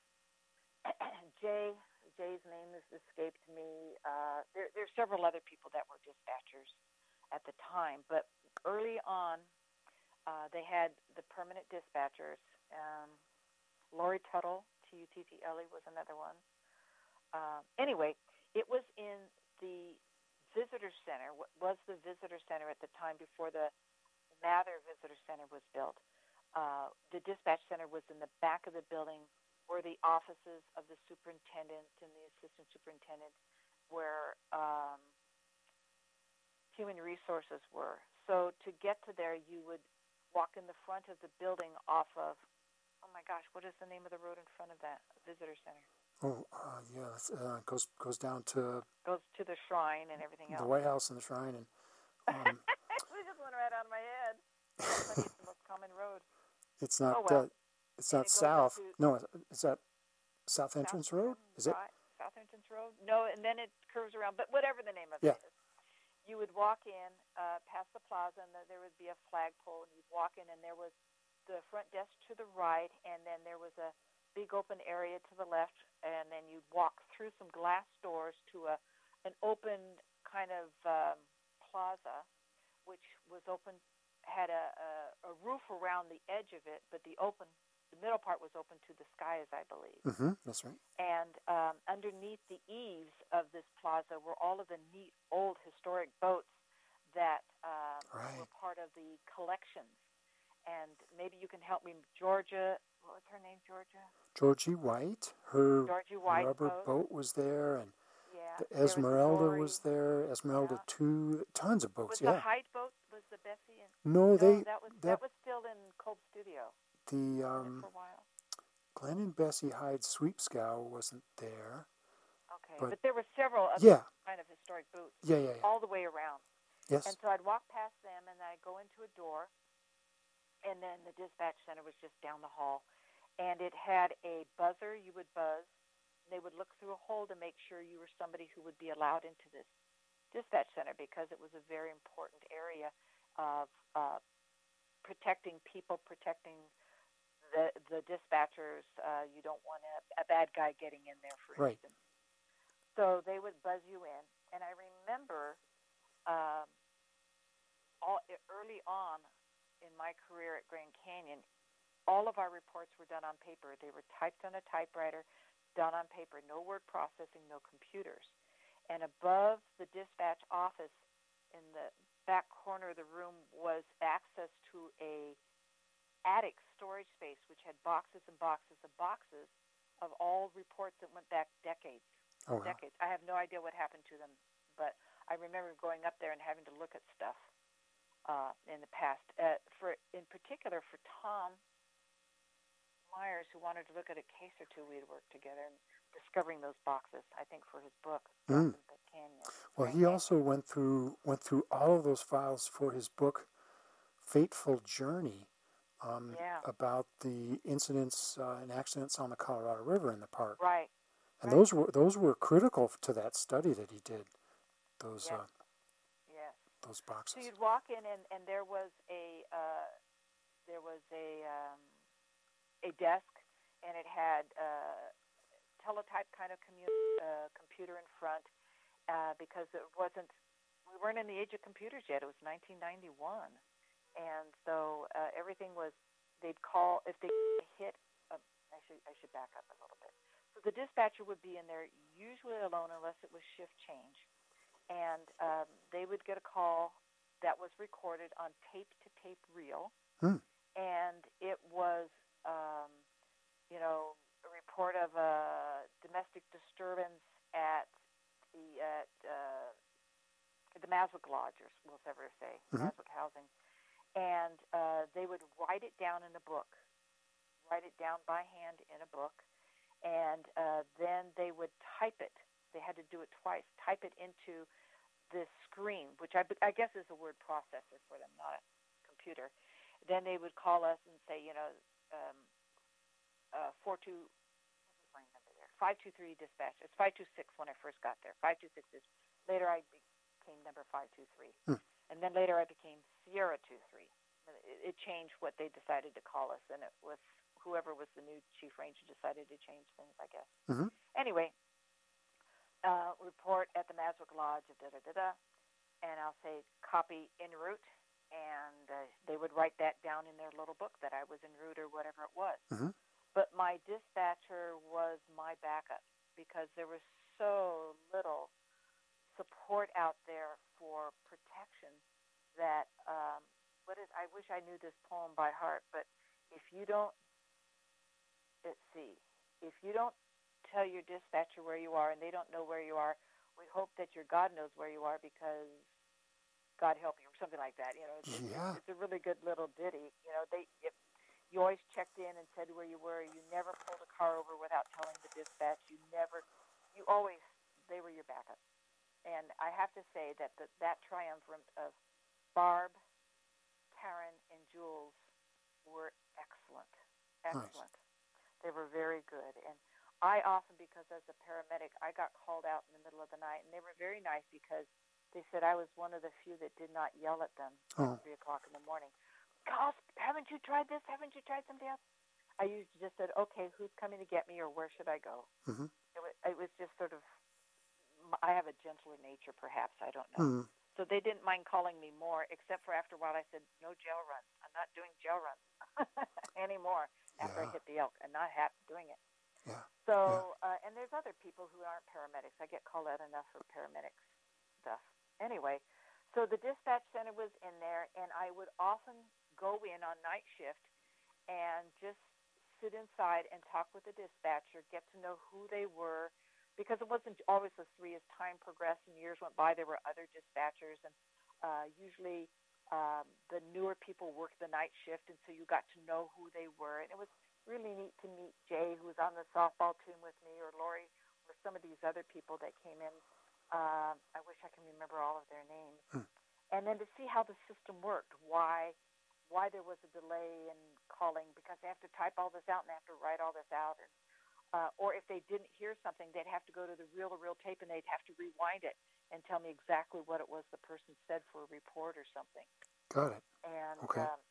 Jay Jay's name has escaped me. Uh, there there's several other people that were dispatchers at the time, but early on, uh, they had the permanent dispatchers. Um, Lori Tuttle, T U T T L E, was another one. Uh, anyway, it was in the visitor center, what was the visitor center at the time before the Mather Visitor Center was built. Uh, the dispatch center was in the back of the building where the offices of the superintendent and the assistant superintendent, where um, human resources were. So to get to there, you would walk in the front of the building off of, oh my gosh, what is the name of the road in front of that visitor center? Oh, uh, yeah, it uh, goes goes down to goes to the shrine and everything else. The White House and the shrine, and um, we just went right out of my head. It's the most common road. It's not. Oh, well. uh, it's not it south. to No, is that South Entrance South Road? Is it? Right. South Entrance Road? No, and then it curves around. But whatever the name of Yeah. it is, you would walk in uh, past the plaza, and there would be a flagpole, and you'd walk in, and there was the front desk to the right, and then there was a big open area to the left, and then you'd walk through some glass doors to a an open kind of um, plaza, which was open, had a, a, a roof around the edge of it, but the open, the middle part was open to the skies, I believe. Mm-hmm, that's right. And um, underneath the eaves of this plaza were all of the neat old historic boats that um, right. were part of the collections. And maybe you can help me, Georgia. What was her name, Georgia? Georgie White. Her Georgie White rubber boat. boat was there, and yeah. the Esmeralda was, was there. Esmeralda yeah. two, tons of boats. Was yeah. the Hyde boat was the Bessie? And, No, no, they that was that that was still in Cold Studio. the Wasn't it um, for a while? Glenn and Bessie Hyde Sweepscow wasn't there, Okay, but but there were several other yeah, kind of historic booths yeah, yeah, yeah. all the way around. Yes. And so I'd walk past them, and I'd go into a door, and then the dispatch center was just down the hall, and it had a buzzer. You would buzz. And they would look through a hole to make sure you were somebody who would be allowed into this dispatch center because it was a very important area of uh, protecting people, protecting the the dispatchers. Uh, you don't want a, a bad guy getting in there, for Right. instance. So they would buzz you in, and I remember um, all early on in my career at Grand Canyon, all of our reports were done on paper. They were typed on a typewriter, done on paper, no word processing, no computers. And above the dispatch office in the back corner of the room was access to a attic storage space, which had boxes and boxes and boxes of all reports that went back decades. Oh, wow. Decades. I have no idea what happened to them, but I remember going up there and having to look at stuff uh, in the past. Uh, for in particular, for Tom Myers, who wanted to look at a case or two, we had worked together and discovering those boxes. I think for his book, Mm. the Canyon. Well, he also went through went through all of those files for his book, Fateful Journey, um, yeah. about the incidents uh, and accidents on the Colorado River in the park. Right. And right. those were those were critical to that study that he did. Those yes. uh, yes. those boxes. So you'd walk in, and, and there was a uh, there was a um, a desk, and it had uh, teletype kind of commu- uh, computer in front uh, because it wasn't we weren't in the age of computers yet. It was nineteen ninety-one, and so uh, everything was they'd call if they hit. Uh, I should I should back up a little bit. So the dispatcher would be in there usually alone unless it was shift change, and um, they would get a call that was recorded on tape-to-tape reel, Hmm. and it was, um, you know, a report of a domestic disturbance at the at uh, the Maswick Lodge, or we'll ever say Mm-hmm. Maswick Housing, and uh, they would write it down in a book, write it down by hand in a book. And uh, then they would type it. They had to do it twice. Type it into this screen, which I, I guess is a word processor for them, not a computer. Then they would call us and say, you know, um, uh, four two, what was my number there? Five two three dispatch. It's five two six when I first got there. Five two six is later I became number five two three, Hmm. and then later I became Sierra two three. It, it changed what they decided to call us, and it was. Whoever was the new chief ranger decided to change things, I guess. Mm-hmm. Anyway, uh, report at the Maswick Lodge of da-da-da-da, and I'll say copy en route, and uh, they would write that down in their little book that I was en route or whatever it was. Mm-hmm. But my dispatcher was my backup because there was so little support out there for protection that, um, what is, I wish I knew this poem by heart, but if you don't Let's see. If you don't tell your dispatcher where you are and they don't know where you are, we hope that your God knows where you are because God help you, or something like that. You know, it's, Yeah. it's a really good little ditty. You know, they if you always checked in and said where you were. You never pulled a car over without telling the dispatch. You never, you always, they were your backup. And I have to say that the, that triumvirate of Barb, Karen, and Jules were excellent. Excellent. Nice. They were very good. And I often, because as a paramedic, I got called out in the middle of the night, and they were very nice because they said I was one of the few that did not yell at them Oh. at three o'clock in the morning. Gosh, haven't you tried this? Haven't you tried something else? I usually just said, okay, who's coming to get me, or where should I go? Mm-hmm. It was, it was just sort of, I have a gentler nature, perhaps. I don't know. Mm-hmm. So they didn't mind calling me more, except for after a while I said, no jail runs. I'm not doing jail runs anymore after Yeah. I hit the elk. I'm not happy doing it. Yeah. So, uh, and there's other people who aren't paramedics. I get called out enough for paramedics stuff. Anyway, so the dispatch center was in there, and I would often go in on night shift and just sit inside and talk with the dispatcher, get to know who they were, because it wasn't always the three. As time progressed and years went by, there were other dispatchers, and uh, usually um, the newer people worked the night shift, and so you got to know who they were. And it was really neat to meet Jay, who was on the softball team with me, or Lori, or some of these other people that came in. Um, I wish I can remember all of their names. Hmm. And then to see how the system worked, why why there was a delay in calling, because they have to type all this out and they have to write all this out. And, uh, or if they didn't hear something, they'd have to go to the reel-to-reel tape and they'd have to rewind it and tell me exactly what it was the person said for a report or something. Got it. And Okay. um,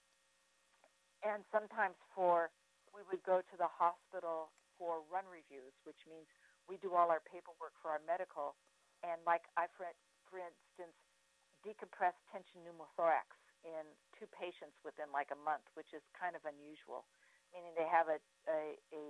and sometimes for we would go to the hospital for run reviews, which means we do all our paperwork for our medical. And like I, for, for instance, decompressed tension pneumothorax in two patients within like a month, which is kind of unusual, meaning they have a, a, a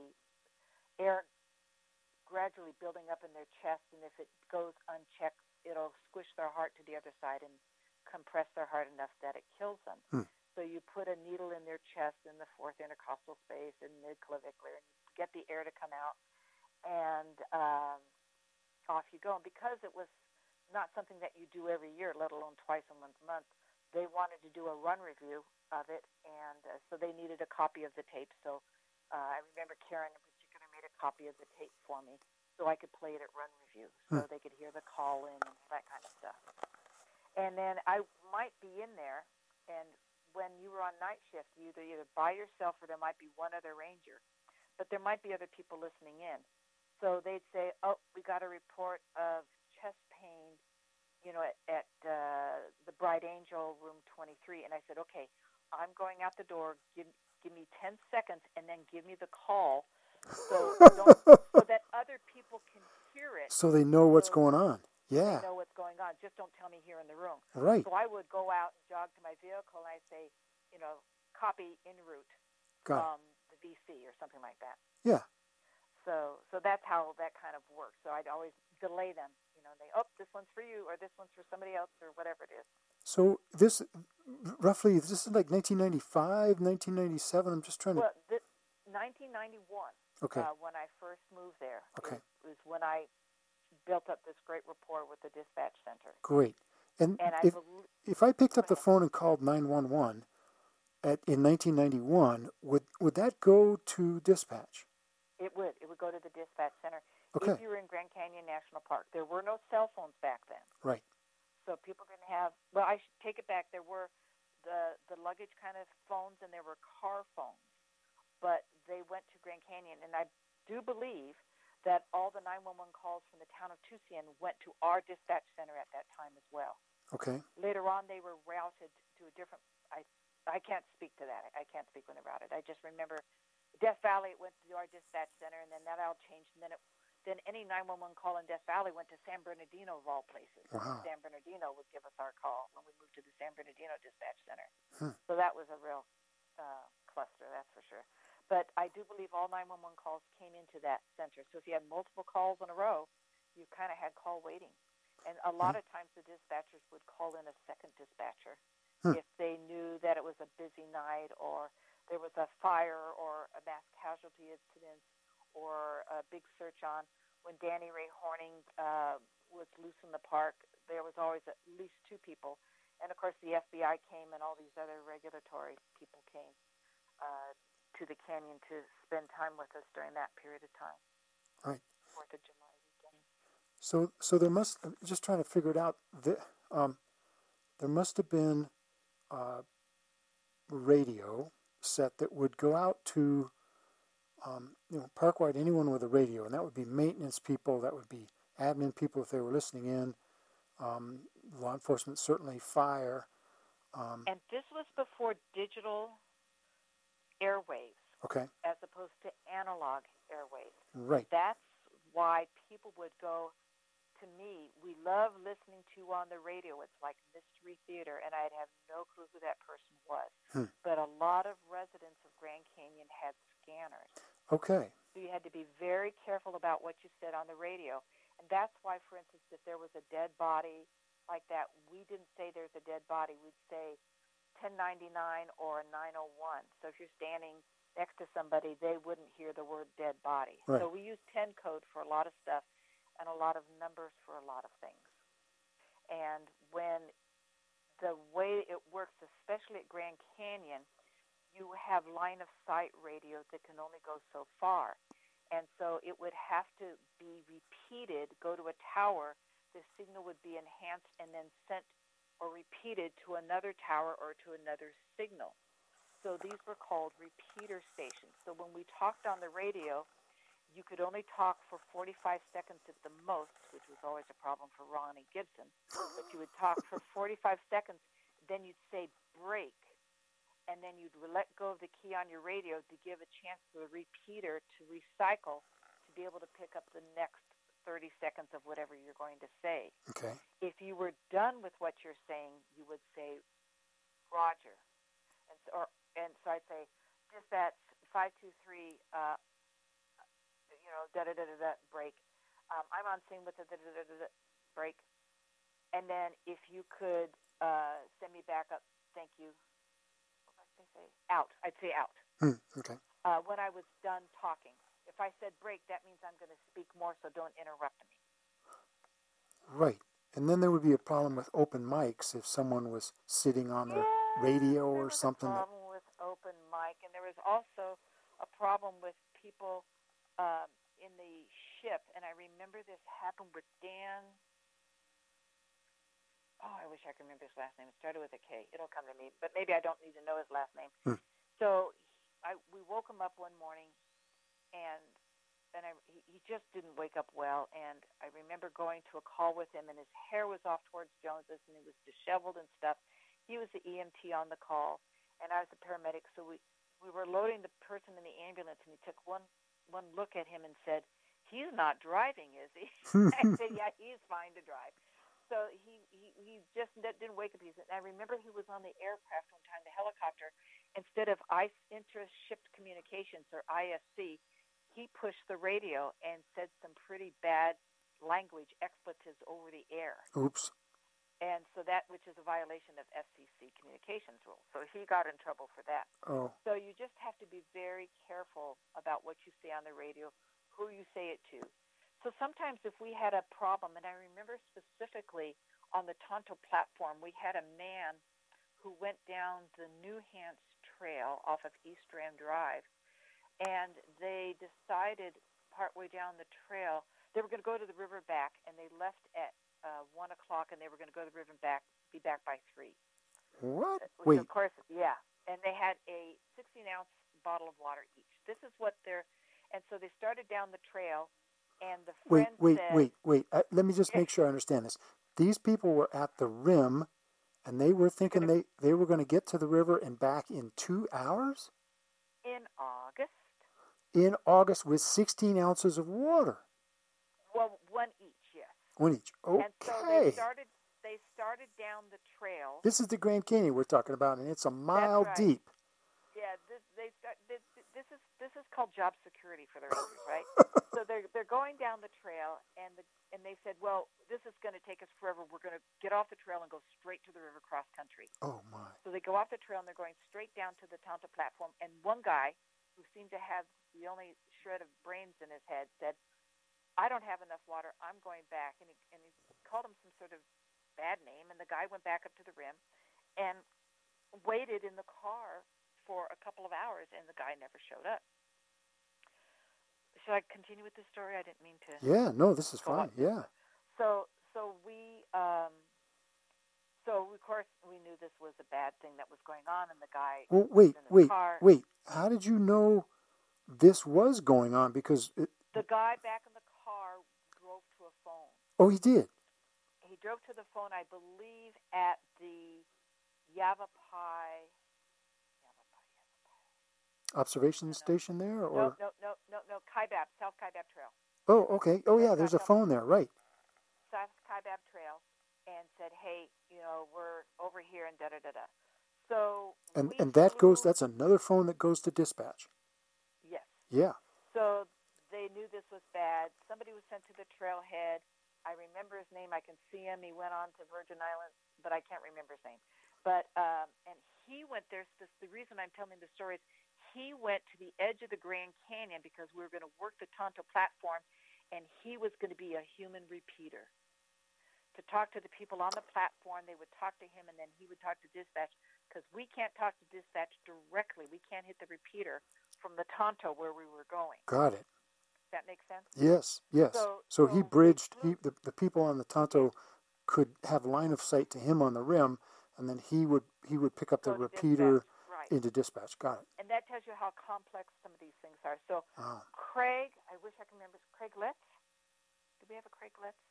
air gradually building up in their chest, and if it goes unchecked, it'll squish their heart to the other side and compress their heart enough that it kills them. Hmm. So you put a needle in their chest in the fourth intercostal space and mid-clavicular, and you get the air to come out, and um, off you go. And because it was not something that you do every year, let alone twice a month, month, they wanted to do a run review of it, and uh, so they needed a copy of the tape. So uh, I remember Karen in particular made a copy of the tape for me so I could play it at run review, so Hmm. they could hear the call in and that kind of stuff. And then I might be in there, and when you were on night shift, you either either by yourself or there might be one other ranger, but there might be other people listening in. So they'd say, "Oh, we got a report of chest pain, you know, at, at uh, the Bright Angel room twenty-three." And I said, "Okay, I'm going out the door. Give give me ten seconds, and then give me the call, so don't, so that other people can hear it, So they know what's so going on. Yeah. they know what's going on. Just don't tell me here in the room." Right. So I would go out and jog to my vehicle, and I say, you know, copy en route Got it. from the V C or something like that. Yeah. So so that's how that kind of works. So I'd always delay them. You know, they, oh, this one's for you, or this one's for somebody else, or whatever it is. So this, roughly, this is like nineteen ninety-five, nineteen ninety-seven. I'm just trying to... Well, this, nineteen ninety-one, Okay. uh, when I first moved there, Okay. was, was when I built up this great rapport with the dispatch center. Great. And, And I if, believe, if I picked go up the ahead. phone and called nine one one at, in nineteen ninety-one, would, would that go to dispatch? It would. It would go to the dispatch center. Okay. If you were in Grand Canyon National Park, there were no cell phones back then. Right. So people didn't have, well, I should take it back. There were the, the luggage kind of phones, and there were car phones. But they went to Grand Canyon, and I do believe that all the nine one one calls from the town of Tusayan went to our dispatch center at that time as well. Okay. Later on, they were routed to a different, I I can't speak to that. I can't speak when they're routed. I just remember Death Valley, it went to our dispatch center, and then that all changed, and then it then any nine one one call in Death Valley went to San Bernardino, of all places. Wow. San Bernardino would give us our call when we moved to the San Bernardino dispatch center. Hmm. So that was a real uh, cluster, that's for sure. But I do believe all nine one one calls came into that center. So if you had multiple calls in a row, you kind of had call waiting. And a lot Hmm. of times the dispatchers would call in a second dispatcher Hmm. if they knew that it was a busy night, or there was a fire or a mass casualty incident or a big search on. When Danny Ray Horning uh, was loose in the park, there was always at least two people. And, of course, the F B I came and all these other regulatory people came uh, to the canyon to spend time with us during that period of time. Right. Fourth of July weekend. So, so there must, just trying to figure it out, the, um, there must have been a radio set that would go out to, um, you know, park-wide, anyone with a radio, and that would be maintenance people, that would be admin people if they were listening in, um, law enforcement, certainly fire. Um, And this was before digital airwaves okay, as opposed to analog airwaves. right, That's why people would go, to me, we love listening to on the radio. It's like mystery theater, and I'd have no clue who that person was. Hmm. But a lot of residents of Grand Canyon had scanners. okay, So you had to be very careful about what you said on the radio. And that's why, for instance, if there was a dead body like that, we didn't say there's a dead body. We'd say ten ninety-nine or nine oh one. So if you're standing next to somebody, they wouldn't hear the word dead body. Right. So we use ten code for a lot of stuff and a lot of numbers for a lot of things. And when the way it works, especially at Grand Canyon, you have line of sight radio that can only go so far. And so it would have to be repeated, go to a tower, the signal would be enhanced and then sent or repeated to another tower or to another signal. So these were called repeater stations. So when we talked on the radio, you could only talk for forty-five seconds at the most, which was always a problem for Ronnie Gibson. But you would talk for forty-five seconds, then you'd say break, and then you'd let go of the key on your radio to give a chance for the repeater to recycle to be able to pick up the next thirty seconds of whatever you're going to say. Okay. If you were done with what you're saying, you would say Roger. And so, or, and so I'd say dispatch five two three, uh, you know, da-da-da-da-da, break. Um, I'm on scene with the da-da-da-da-da, break. And then if you could uh, send me back up, thank you. What did I say? Out. I'd say out. Hmm. Okay. Uh, when I was done talking. If I said break, that means I'm going to speak more, so don't interrupt me. Right. And then there would be a problem with open mics if someone was sitting on the Yeah, radio there or was something. a That, problem with open mic, and there was also a problem with people um, in the ship. And I remember this happened with Dan. Oh, I wish I could remember his last name. It started with a K. It'll come to me, but maybe I don't need to know his last name. Hmm. So I, we woke him up one morning, and and I, he, he just didn't wake up well. And I remember going to a call with him, and his hair was off towards Jones's, and he was disheveled and stuff. He was the E M T on the call, and I was the paramedic. So we, we were loading the person in the ambulance, and he took one one look at him and said, "He's not driving, is he?" I said, "Yeah, he's fine to drive." So he, he, he just didn't wake up. And I remember he was on the aircraft one time, the helicopter. Instead of I C E, Intra-Ship Communications, or I S C, he pushed the radio and said some pretty bad language, expletives, over the air. Oops. And so that, which is a violation of F C C communications rules. So he got in trouble for that. Oh. So you just have to be very careful about what you say on the radio, who you say it to. So sometimes if we had a problem, and I remember specifically on the Tonto platform, we had a man who went down the New Hants Trail off of East Ram Drive, and they decided partway down the trail, they were going to go to the river back, and they left at uh, one o'clock, and they were going to go to the river and back, be back by three. What? Which Wait. Of course, yeah. And they had a sixteen-ounce bottle of water each. This is what they're, and so they started down the trail, and the Wait, friend wait, said, wait, wait. Uh, let me just make sure I understand this. These people were at the rim, and they were thinking they, they were going to get to the river and back in two hours? in August, In August with sixteen ounces of water. well, one each, yes. One each. Okay. And so they started, they started down the trail. This is the Grand Canyon we're talking about, and it's a mile right. deep. Yeah, this, they start, this, this is this is called job security for the Rangers, right? So they're they're going down the trail, and the and they said, well, this is going to take us forever. We're going to get off the trail and go straight to the river cross country. Oh, my. So they go off the trail, and they're going straight down to the Tonto platform. And one guy, who seemed to have the only shred of brains in his head, said, I don't have enough water. I'm going back. And he, and he called him some sort of bad name, and the guy went back up to the rim and waited in the car for a couple of hours, and the guy never showed up. Should I continue with this story? I didn't mean to. Yeah, no, this is fine. on. Yeah. So, so we, um, so of course we knew this was a bad thing that was going on, and the guy. Well, wait, was in his wait, car. wait. How did you know this was going on? Because it, The guy back in the car drove to a phone. oh, he did. He drove to the phone, I believe, at the Yavapai. Observation no, station there, No, or no, no, no, no, Kaibab, South Kaibab Trail. oh, okay. Oh, yeah. There's a phone there, right? South Kaibab Trail, and said, "Hey, you know, we're over here and da da da da." So And we and that goes. flew- That's another phone that goes to dispatch. yes. Yeah. So they knew this was bad. Somebody was sent to the trailhead. I remember his name. I can see him. He went on to Virgin Islands, but I can't remember his name. But um, and he went there. This, the reason I'm telling the story is he went to the edge of the Grand Canyon because we were going to work the Tonto platform, and he was going to be a human repeater to to talk to the people on the platform. They would talk to him, and then he would talk to dispatch, because we can't talk to dispatch directly. We can't hit the repeater from the Tonto where we were going. Got it. Does that make sense? Yes, yes. So, so, so he bridged, he, the, the people on the Tonto could have line of sight to him on the rim, and then he would he would pick up the Go to repeater dispatch, right. into dispatch. Got it. And that tells you how complex some of these things are. So Oh. Craig, I wish I could remember, Craig Letts? Did we have a Craig Letts?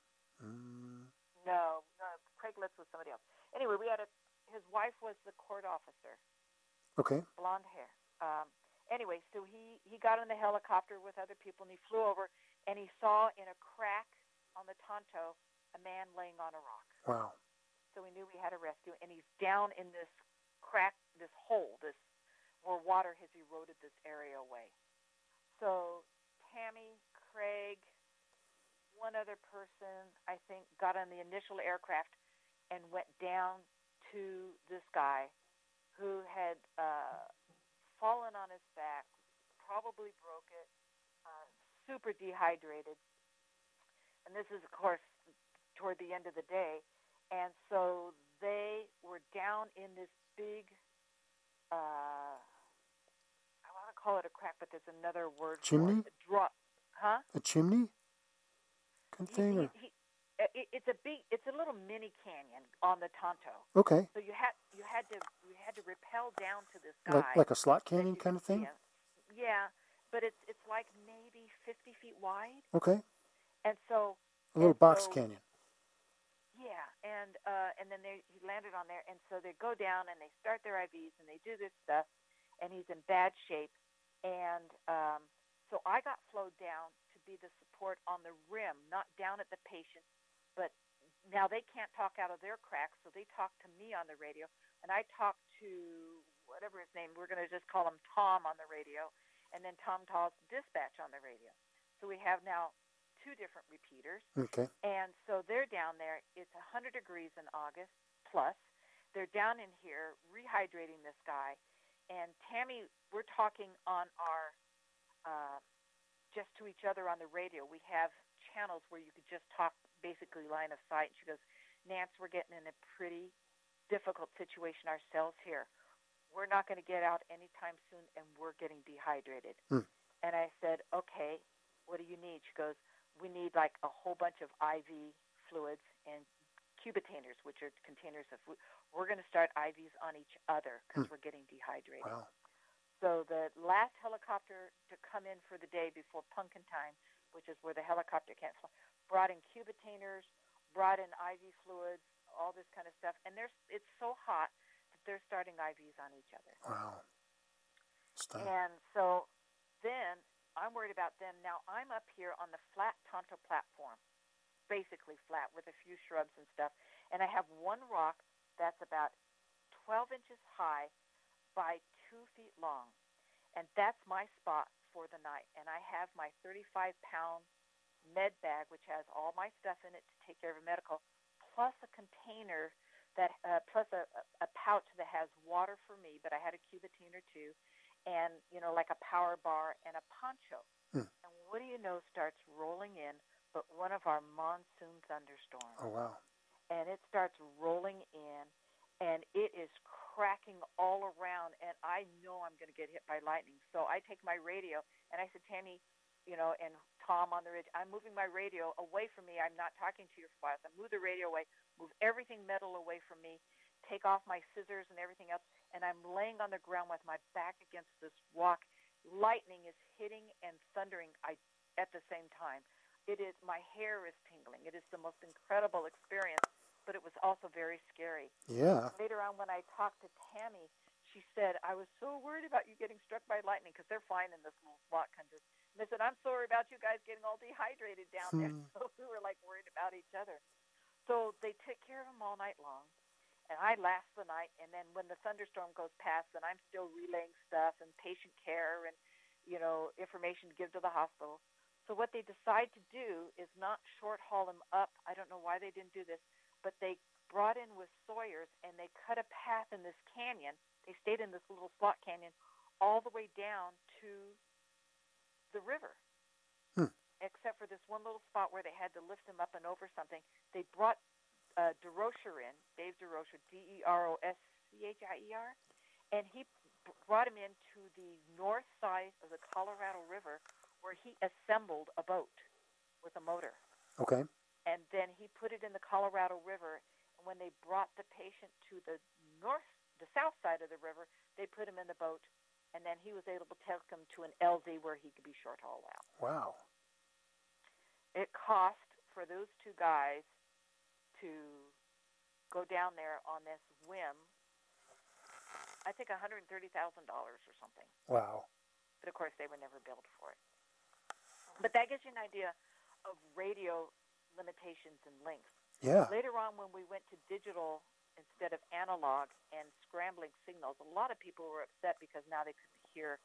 Mm. No, no, Craig Letts was somebody else. Anyway, we had a, his wife was the court officer, Okay. blonde hair. Um, anyway, so he, he got in the helicopter with other people, and he flew over, and he saw in a crack on the Tonto a man laying on a rock. Wow. So we knew we had to rescue, and he's down in this crack, this hole, this where water has eroded this area away. So Tammy, Craig, one other person, I think, got on the initial aircraft and went down to this guy who had uh, fallen on his back, probably broke it, uh, super dehydrated. And this is, of course, toward the end of the day. And so they were down in this big, uh, I want to call it a crack, but there's another word Chimney? for it. Drop, huh? A chimney? Container. He, he, he, it, it's a big, it's a little mini canyon on the Tonto. Okay. So you had you had to you had to rappel down to this guy. Like like a slot canyon you, kind of thing? Yeah, yeah, but it's it's like maybe fifty feet wide. Okay. And so A little and box so, canyon. Yeah, and uh, and then they, he landed on there, and so they go down and they start their I Vs and they do this stuff, and he's in bad shape, and um, so I got flowed down to be the support on the rim, not down at the patient, but now they can't talk out of their cracks, so they talk to me on the radio, and I talk to whatever his name, we're going to just call him Tom on the radio, and then Tom calls dispatch on the radio. So we have now two different repeaters. Okay. And so they're down there. It's one hundred degrees in August plus. They're down in here rehydrating this guy. And Tammy, we're talking on our, uh, just to each other on the radio. We have channels where you could just talk basically line of sight. She goes, Nance, we're getting in a pretty difficult situation ourselves here. We're not going to get out anytime soon, and we're getting dehydrated. Hmm. And I said, okay, what do you need? She goes, we need like a whole bunch of I V fluids and cubitainers, which are containers of food. We're going to start I Vs on each other because hmm. we're getting dehydrated. Wow. So the last helicopter to come in for the day before pumpkin time, which is where the helicopter can't fly, brought in cubitainers, brought in I V fluids, all this kind of stuff. And there's, it's so hot that they're starting I Vs on each other. Wow. Stunning. And so then I'm worried about them. Now, I'm up here on the flat Tonto platform, basically flat with a few shrubs and stuff, and I have one rock that's about twelve inches high by two feet long, and that's my spot for the night. And I have my thirty-five pound med bag, which has all my stuff in it to take care of a medical, plus a container that, uh, plus a, a pouch that has water for me, but I had a cubitainer too, and, you know, like a power bar and a poncho. Hmm. And what do you know starts rolling in but one of our monsoon thunderstorms. Oh, wow. And it starts rolling in, and it is cracking all around, and I know I'm going to get hit by lightning. So I take my radio, and I said, Tammy, you know, and Tom on the ridge, I'm moving my radio away from me. I'm not talking to you for a while. So I move the radio away, move everything metal away from me, take off my scissors and everything else, and I'm laying on the ground with my back against this rock. Lightning is hitting and thundering I, at the same time. It is, my hair is tingling. It is the most incredible experience, but it was also very scary. Yeah. Later on, when I talked to Tammy, she said, I was so worried about you getting struck by lightning, because they're flying in this little spot country. And they said, I'm sorry about you guys getting all dehydrated down there. Hmm. So we were like worried about each other. So they took care of them all night long. And I last the night, and then when the thunderstorm goes past, then I'm still relaying stuff and patient care and, you know, information to give to the hospital. So what they decide to do is not short haul them up. I don't know why they didn't do this, but they brought in with Sawyers, and they cut a path in this canyon. They stayed in this little slot canyon all the way down to the river. Hmm. except for this one little spot where they had to lift him up and over something. They brought uh, DeRocher in, Dave DeRocher, D E R O S C H I E R, and he b- brought him into the north side of the Colorado River where he assembled a boat with a motor. Okay. And then he put it in the Colorado River, and when they brought the patient to the north, the south side of the river, they put him in the boat, and then he was able to take him to an L Z where he could be short hauled out. Wow. It cost for those two guys to go down there on this whim, I think one hundred thirty thousand dollars or something. Wow. But, of course, they were never billed for it. But that gives you an idea of radio limitations and length. Yeah. Later on, when we went to digital instead of analog and scrambling signals, a lot of people were upset because now they couldn't hear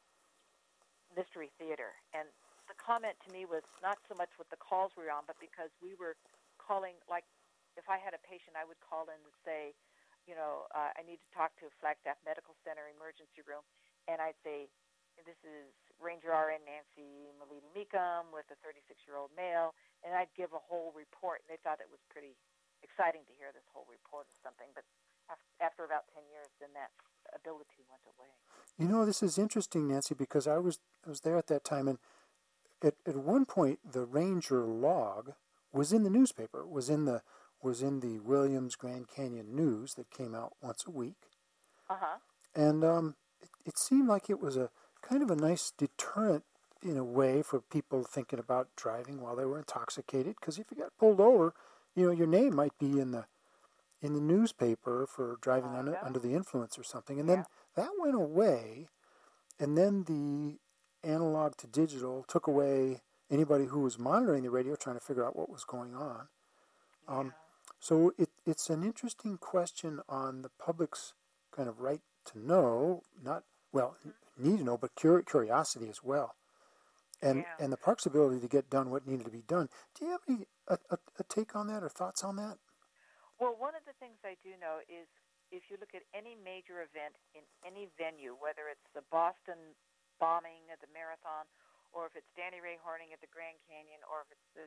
Mystery Theater. And the comment to me was not so much what the calls we were on, but because we were calling, like if I had a patient, I would call in and say, you know, uh, I need to talk to Flagstaff Medical Center emergency room, and I'd say, this is Ranger R N Nancy Malidi Meekum with a thirty-six-year-old male, and I'd give a whole report, and they thought it was pretty exciting to hear this whole report of something, but after about ten years, then that ability went away. You know, this is interesting, Nancy, because I was I was there at that time, and at, at one point, the Ranger log was in the newspaper, was in the was in the Williams Grand Canyon News that came out once a week. Uh-huh. And um, it, it seemed like it was a kind of a nice deterrent in a way for people thinking about driving while they were intoxicated, because if you got pulled over, you know, your name might be in the in the newspaper for driving under, under the influence or something. And yeah. then that went away, and then the analog to digital took away anybody who was monitoring the radio trying to figure out what was going on. Yeah. Um, so it, it's an interesting question on the public's kind of right to know, not, well, mm-hmm. need to know, but cur- curiosity as well. And yeah. and the park's ability to get done what needed to be done. Do you have any a, a, a take on that or thoughts on that? Well, one of the things I do know is if you look at any major event in any venue, whether it's the Boston bombing at the marathon, or if it's Danny Ray Horning at the Grand Canyon, or if it's this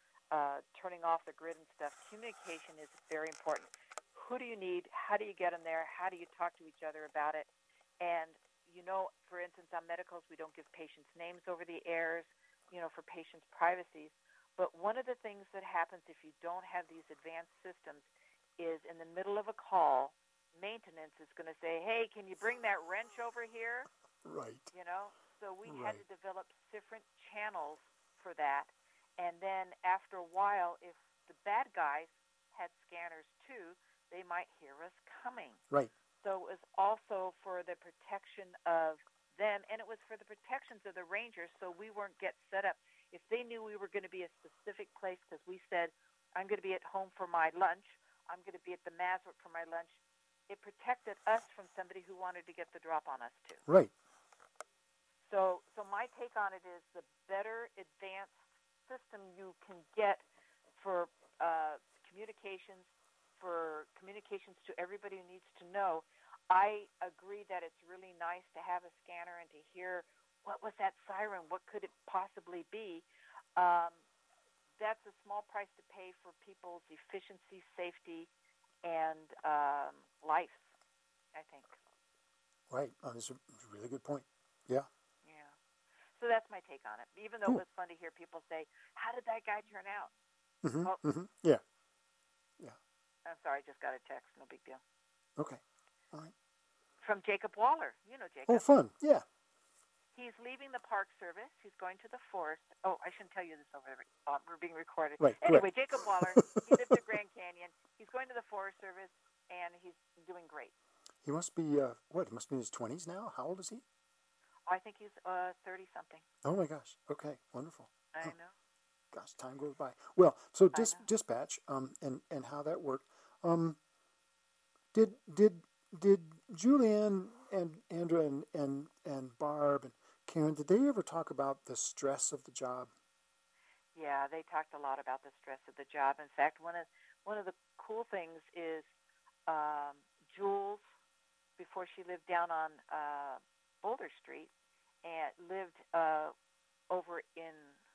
uh, turning off the grid and stuff, communication is very important. Who do you need? How do you get them there? How do you talk to each other about it? And, you know, for instance, on medicals, we don't give patients' names over the airs, you know, for patients' privacies. But one of the things that happens if you don't have these advanced systems is in the middle of a call, maintenance is going to say, hey, can you bring that wrench over here? Right. You know, so we right. had to develop different channels for that. And then after a while, if the bad guys had scanners too, they might hear us coming. Right. So it was also for the protection of them, and it was for the protections of the Rangers, so we weren't get set up. If they knew we were going to be a specific place, because we said, I'm going to be at home for my lunch, I'm going to be at the Maswick for my lunch, it protected us from somebody who wanted to get the drop on us too. Right. So, so my take on it is the better advanced system you can get for uh, communications, for communications to everybody who needs to know. I agree that it's really nice to have a scanner and to hear what was that siren, what could it possibly be. Um, that's a small price to pay for people's efficiency, safety, and um, life, I think. Right. Oh, that's a really good point. Yeah. Yeah. So that's my take on it. Even though cool. it was fun to hear people say, how did that guy turn out? Mm-hmm. Oh, mm-hmm. Yeah. Yeah. I'm sorry, I just got a text. No big deal. Okay. All right. From Jacob Waller. You know Jacob. Oh, fun. Yeah. He's leaving the Park Service. He's going to the forest. Oh, I shouldn't tell you this over. Uh, we're being recorded. Right. Anyway, correct. Jacob Waller. He lives at Grand Canyon. He's going to the Forest Service, and he's doing great. He must be, uh, what, he must be in his twenties now? How old is he? I think he's uh, thirty-something. Oh, my gosh. Okay. Wonderful. I oh. know. Gosh, time goes by. Well, so dis- dispatch um, and, and how that worked. Um, did did did Julianne and Andrea and, and, and Barb and Karen, did they ever talk about the stress of the job? Yeah, they talked a lot about the stress of the job. In fact, one of one of the cool things is um, Jules, before she lived down on uh, Boulder Street, and lived uh, over in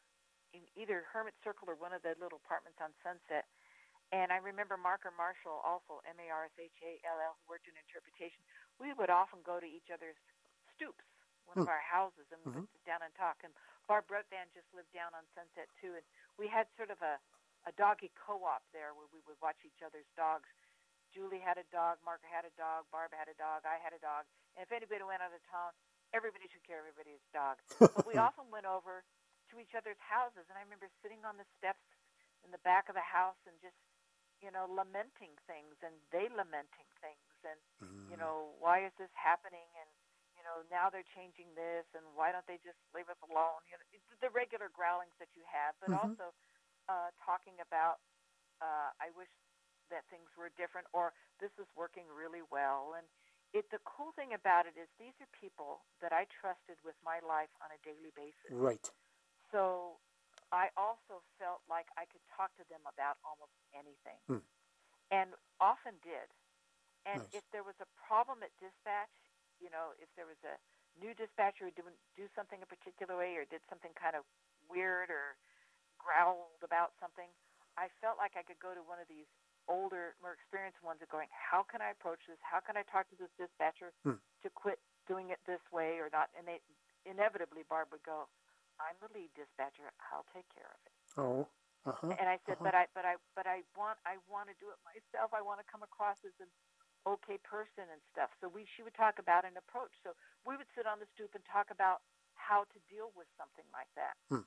in either Hermit Circle or one of the little apartments on Sunset. And I remember Marker Marshall, also M A R S H A L L, who worked in interpretation. We would often go to each other's stoops, one Hmm. of our houses, and we Mhm. would sit down and talk. And Barb Brutvan just lived down on Sunset, too. And we had sort of a, a doggy co-op there where we would watch each other's dogs. Julie had a dog, Marker had a dog, Barb had a dog, I had a dog. And if anybody went out of town, everybody took care of everybody's dog. But we often went over to each other's houses. And I remember sitting on the steps in the back of the house and just, you know, lamenting things, and they lamenting things, and, Mm. you know, why is this happening, and, you know, now they're changing this, and why don't they just leave us alone, you know, it's the regular growlings that you have, but Mhm. also uh, talking about, uh, I wish that things were different, or this is working really well, and it, the cool thing about it is these are people that I trusted with my life on a daily basis. Right. So I also felt like I could talk to them about almost anything, Hmm. and often did. And Nice. if there was a problem at dispatch, you know, if there was a new dispatcher who didn't do something a particular way or did something kind of weird or growled about something, I felt like I could go to one of these older, more experienced ones and going, how can I approach this? How can I talk to this dispatcher Hmm. to quit doing it this way or not? And they inevitably, Barb would go, I'm the lead dispatcher. I'll take care of it. Oh. Uh-huh. And I said, uh-huh. but I, but I, but I want, I want to do it myself. I want to come across as an okay person and stuff. So we, she would talk about an approach. So we would sit on the stoop and talk about how to deal with something like that. Hmm.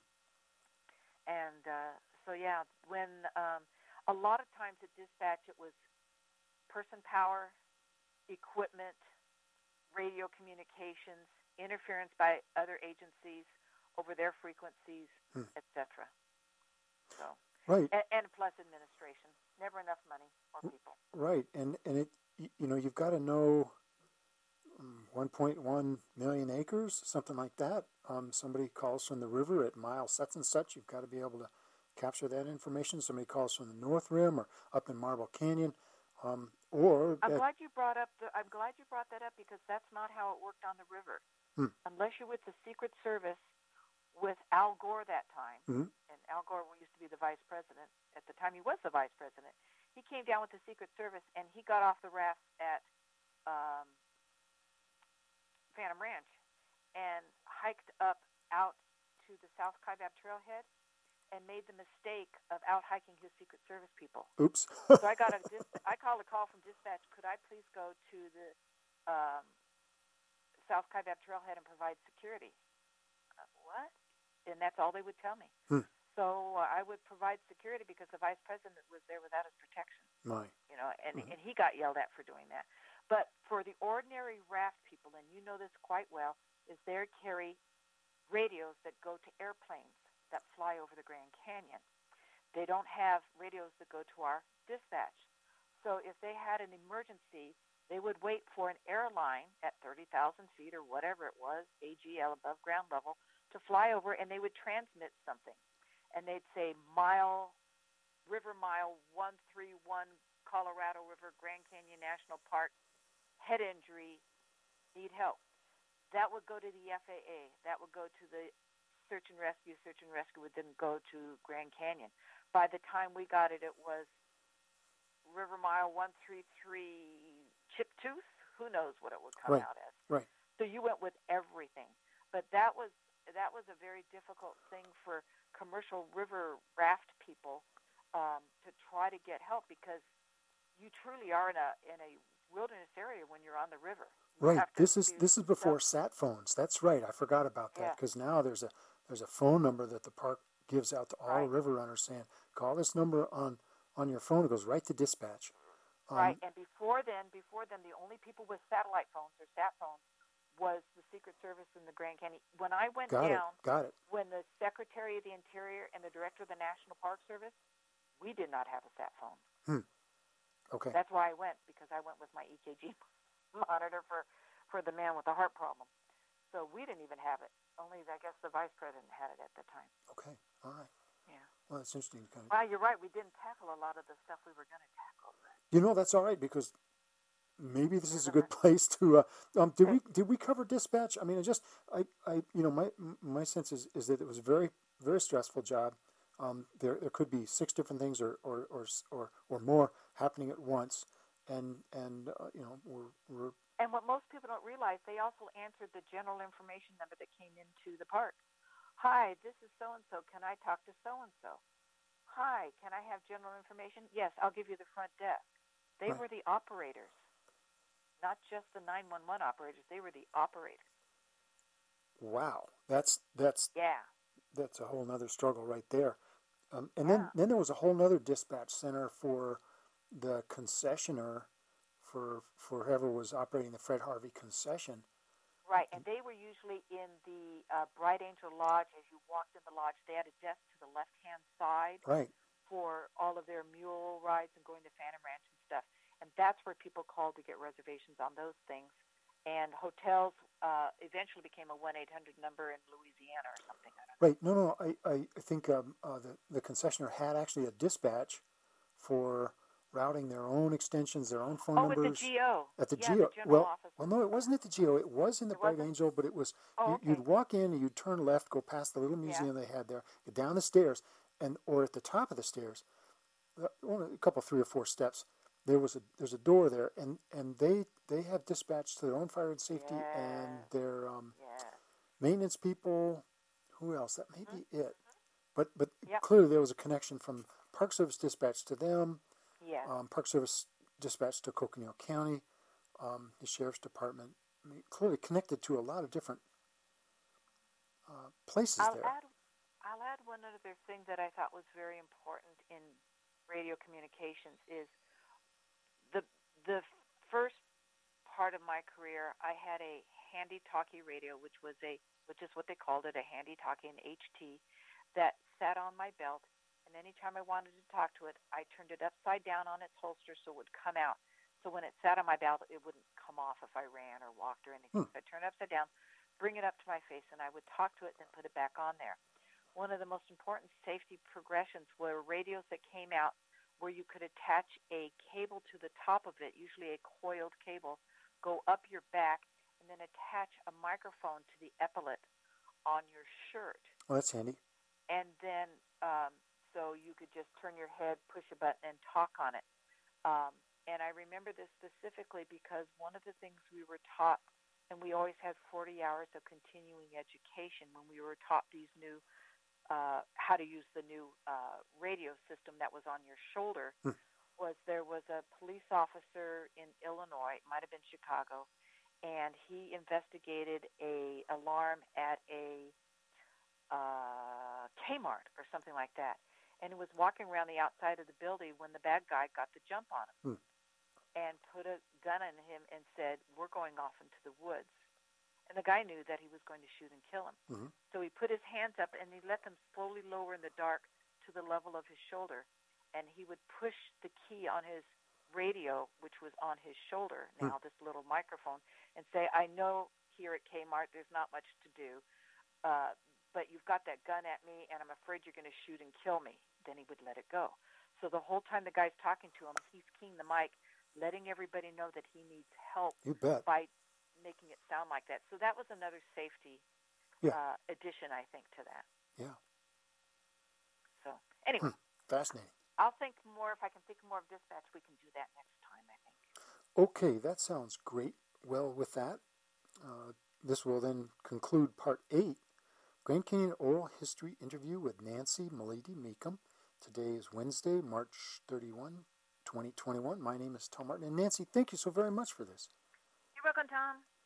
And uh, so yeah, when um, a lot of times at dispatch it was person power, equipment, radio communications, interference by other agencies over their frequencies, Hmm. et cetera. So, Right. and, and plus administration, never enough money or people. Right. And and it y- you know you've got to know um, one point one million acres, something like that. Um, somebody calls from the river at mile such and such. You've got to be able to capture that information. Somebody calls from the North Rim or up in Marble Canyon, um, or I'm at, glad you brought up. The, I'm glad you brought that up because that's not how it worked on the river. Hmm. Unless you're with the Secret Service with Al Gore that time, Mhm. and Al Gore used to be the vice president at the time. He was the vice president. He came down with the Secret Service and he got off the raft at um, Phantom Ranch and hiked up out to the South Kaibab Trailhead and made the mistake of out hiking his Secret Service people. Oops. So I got a dis- I called a call from dispatch. Could I please go to the um, South Kaibab Trailhead and provide security? Uh, what? And that's all they would tell me. Hmm. So uh, I would provide security because the vice president was there without his protection. My. You know, and Mhm. and he got yelled at for doing that. But for the ordinary raft people, and you know this quite well, is they carry radios that go to airplanes that fly over the Grand Canyon. They don't have radios that go to our dispatch. So if they had an emergency, they would wait for an airline at thirty thousand feet or whatever it was, A G L, above ground level, to fly over, and they would transmit something. And they'd say mile, river mile one three one, Colorado River, Grand Canyon National Park, head injury, need help. That would go to the F A A. That would go to the search and rescue. Search and rescue would then go to Grand Canyon. By the time we got it, it was river mile one three three, Chip Tooth. Who knows what it would come Right. out as. Right. So you went with everything. But that was that was a very difficult thing for commercial river raft people um, to try to get help because you truly are in a in a wilderness area when you're on the river. You Right. have to This is do this is before stuff. sat phones. That's right. I forgot about that Yeah. because now there's a there's a phone number that the park gives out to all Right. river runners saying, call this number on on your phone. It goes right to dispatch. Um, Right, and before then, before then, the only people with satellite phones or sat phones was the Secret Service in the Grand Canyon. When I went Got down, it. Got it. when the Secretary of the Interior and the Director of the National Park Service, we did not have a sat phone. Hmm. Okay. That's why I went, because I went with my E K G monitor for, for the man with the heart problem. So we didn't even have it. Only, I guess, the Vice President had it at the time. Okay. All right. Yeah. Well, that's interesting. Kind of. Well, you're right. We didn't tackle a lot of the stuff we were going to tackle. You know, that's all right because maybe this is a good place to. Uh, um, did we did we cover dispatch? I mean, I just I, I you know my my sense is, is that it was very very stressful job. Um, there, there could be six different things or, or, or, or, or more happening at once. And, and uh, you know, we're, we're... And what most people don't realize, they also answered the general information number that came into the park. Hi, this is so-and-so. Can I talk to so-and-so? Hi, can I have general information? Yes, I'll give you the front desk. They right. were the operators, not just the nine one one operators. They were the operators. Wow, that's that's yeah, that's a whole nother struggle right there. Um, and yeah. then then there was a whole nother dispatch center for the concessioner for for whoever was operating the Fred Harvey concession. Right, and they were usually in the uh, Bright Angel Lodge. As you walked in the lodge, they had a desk to the left-hand side right. for all of their mule rides and going to Phantom Ranch and stuff. And that's where people called to get reservations on those things. And hotels uh, eventually became a one eight hundred number in Louisiana or something. I don't know. Right. No, no, I, I think um, uh, the, the concessioner had actually a dispatch for routing their own extensions, their own phone oh, numbers. at the G O. At the yeah, G O. The general well, office. well, no, it wasn't at the G O. It was in the it Bright wasn't? Angel, but it was, oh, you, okay. you'd walk in and you'd turn left, go past the little museum yeah. they had there, get down the stairs, and or at the top of the stairs, a couple, three or four steps, there was a there's a door there, and, and they they have dispatch to their own fire and safety yeah. and their um, yeah. maintenance people. Who else? That may be mm-hmm. it. But but yep. clearly there was a connection from Park Service dispatch to them. Yeah. Um, Park Service dispatch to Coconino County, um, the Sheriff's Department. I mean, clearly connected to a lot of different uh, places I'll there. Add, I'll add one other thing that I thought was very important in radio communications is the the first part of my career. I had a handy-talkie radio, which was a which is what they called it, a handy-talkie, an H T, that sat on my belt. And anytime I wanted to talk to it, I turned it upside down on its holster so it would come out. So when it sat on my belt, it wouldn't come off if I ran or walked or anything. Hmm. So I'd turn it upside down, bring it up to my face, and I would talk to it and put it back on there. One of the most important safety progressions were radios that came out where you could attach a cable to the top of it, usually a coiled cable, go up your back, and then attach a microphone to the epaulet on your shirt. Oh, that's handy. And then... Um, so you could just turn your head, push a button, and talk on it. Um, and I remember this specifically because one of the things we were taught, and we always had forty hours of continuing education when we were taught these new, uh, how to use the new uh, radio system that was on your shoulder, hmm. was there was a police officer in Illinois, it might have been Chicago, and he investigated a alarm at a uh, Kmart or something like that. And he was walking around the outside of the building when the bad guy got the jump on him hmm. and put a gun on him and said, we're going off into the woods. And the guy knew that he was going to shoot and kill him. Mm-hmm. So he put his hands up and he let them slowly lower in the dark to the level of his shoulder. And he would push the key on his radio, which was on his shoulder, now hmm. this little microphone, and say, I know here at Kmart there's not much to do, uh, but you've got that gun at me, and I'm afraid you're going to shoot and kill me. Then he would let it go. So the whole time the guy's talking to him, he's keying the mic, letting everybody know that he needs help you bet. by making it sound like that. So that was another safety yeah. uh, addition, I think, to that. Yeah. So anyway. Hmm. Fascinating. I'll think more. If I can think more of dispatch, we can do that next time, I think. Okay, that sounds great. Well, with that, uh, this will then conclude part eight. Grand Canyon Oral History interview with Nancy Malidi Mecum. Today is Wednesday, March thirty-first, twenty twenty-one. My name is Tom Martin. And Nancy, thank you so very much for this. You're welcome, Tom.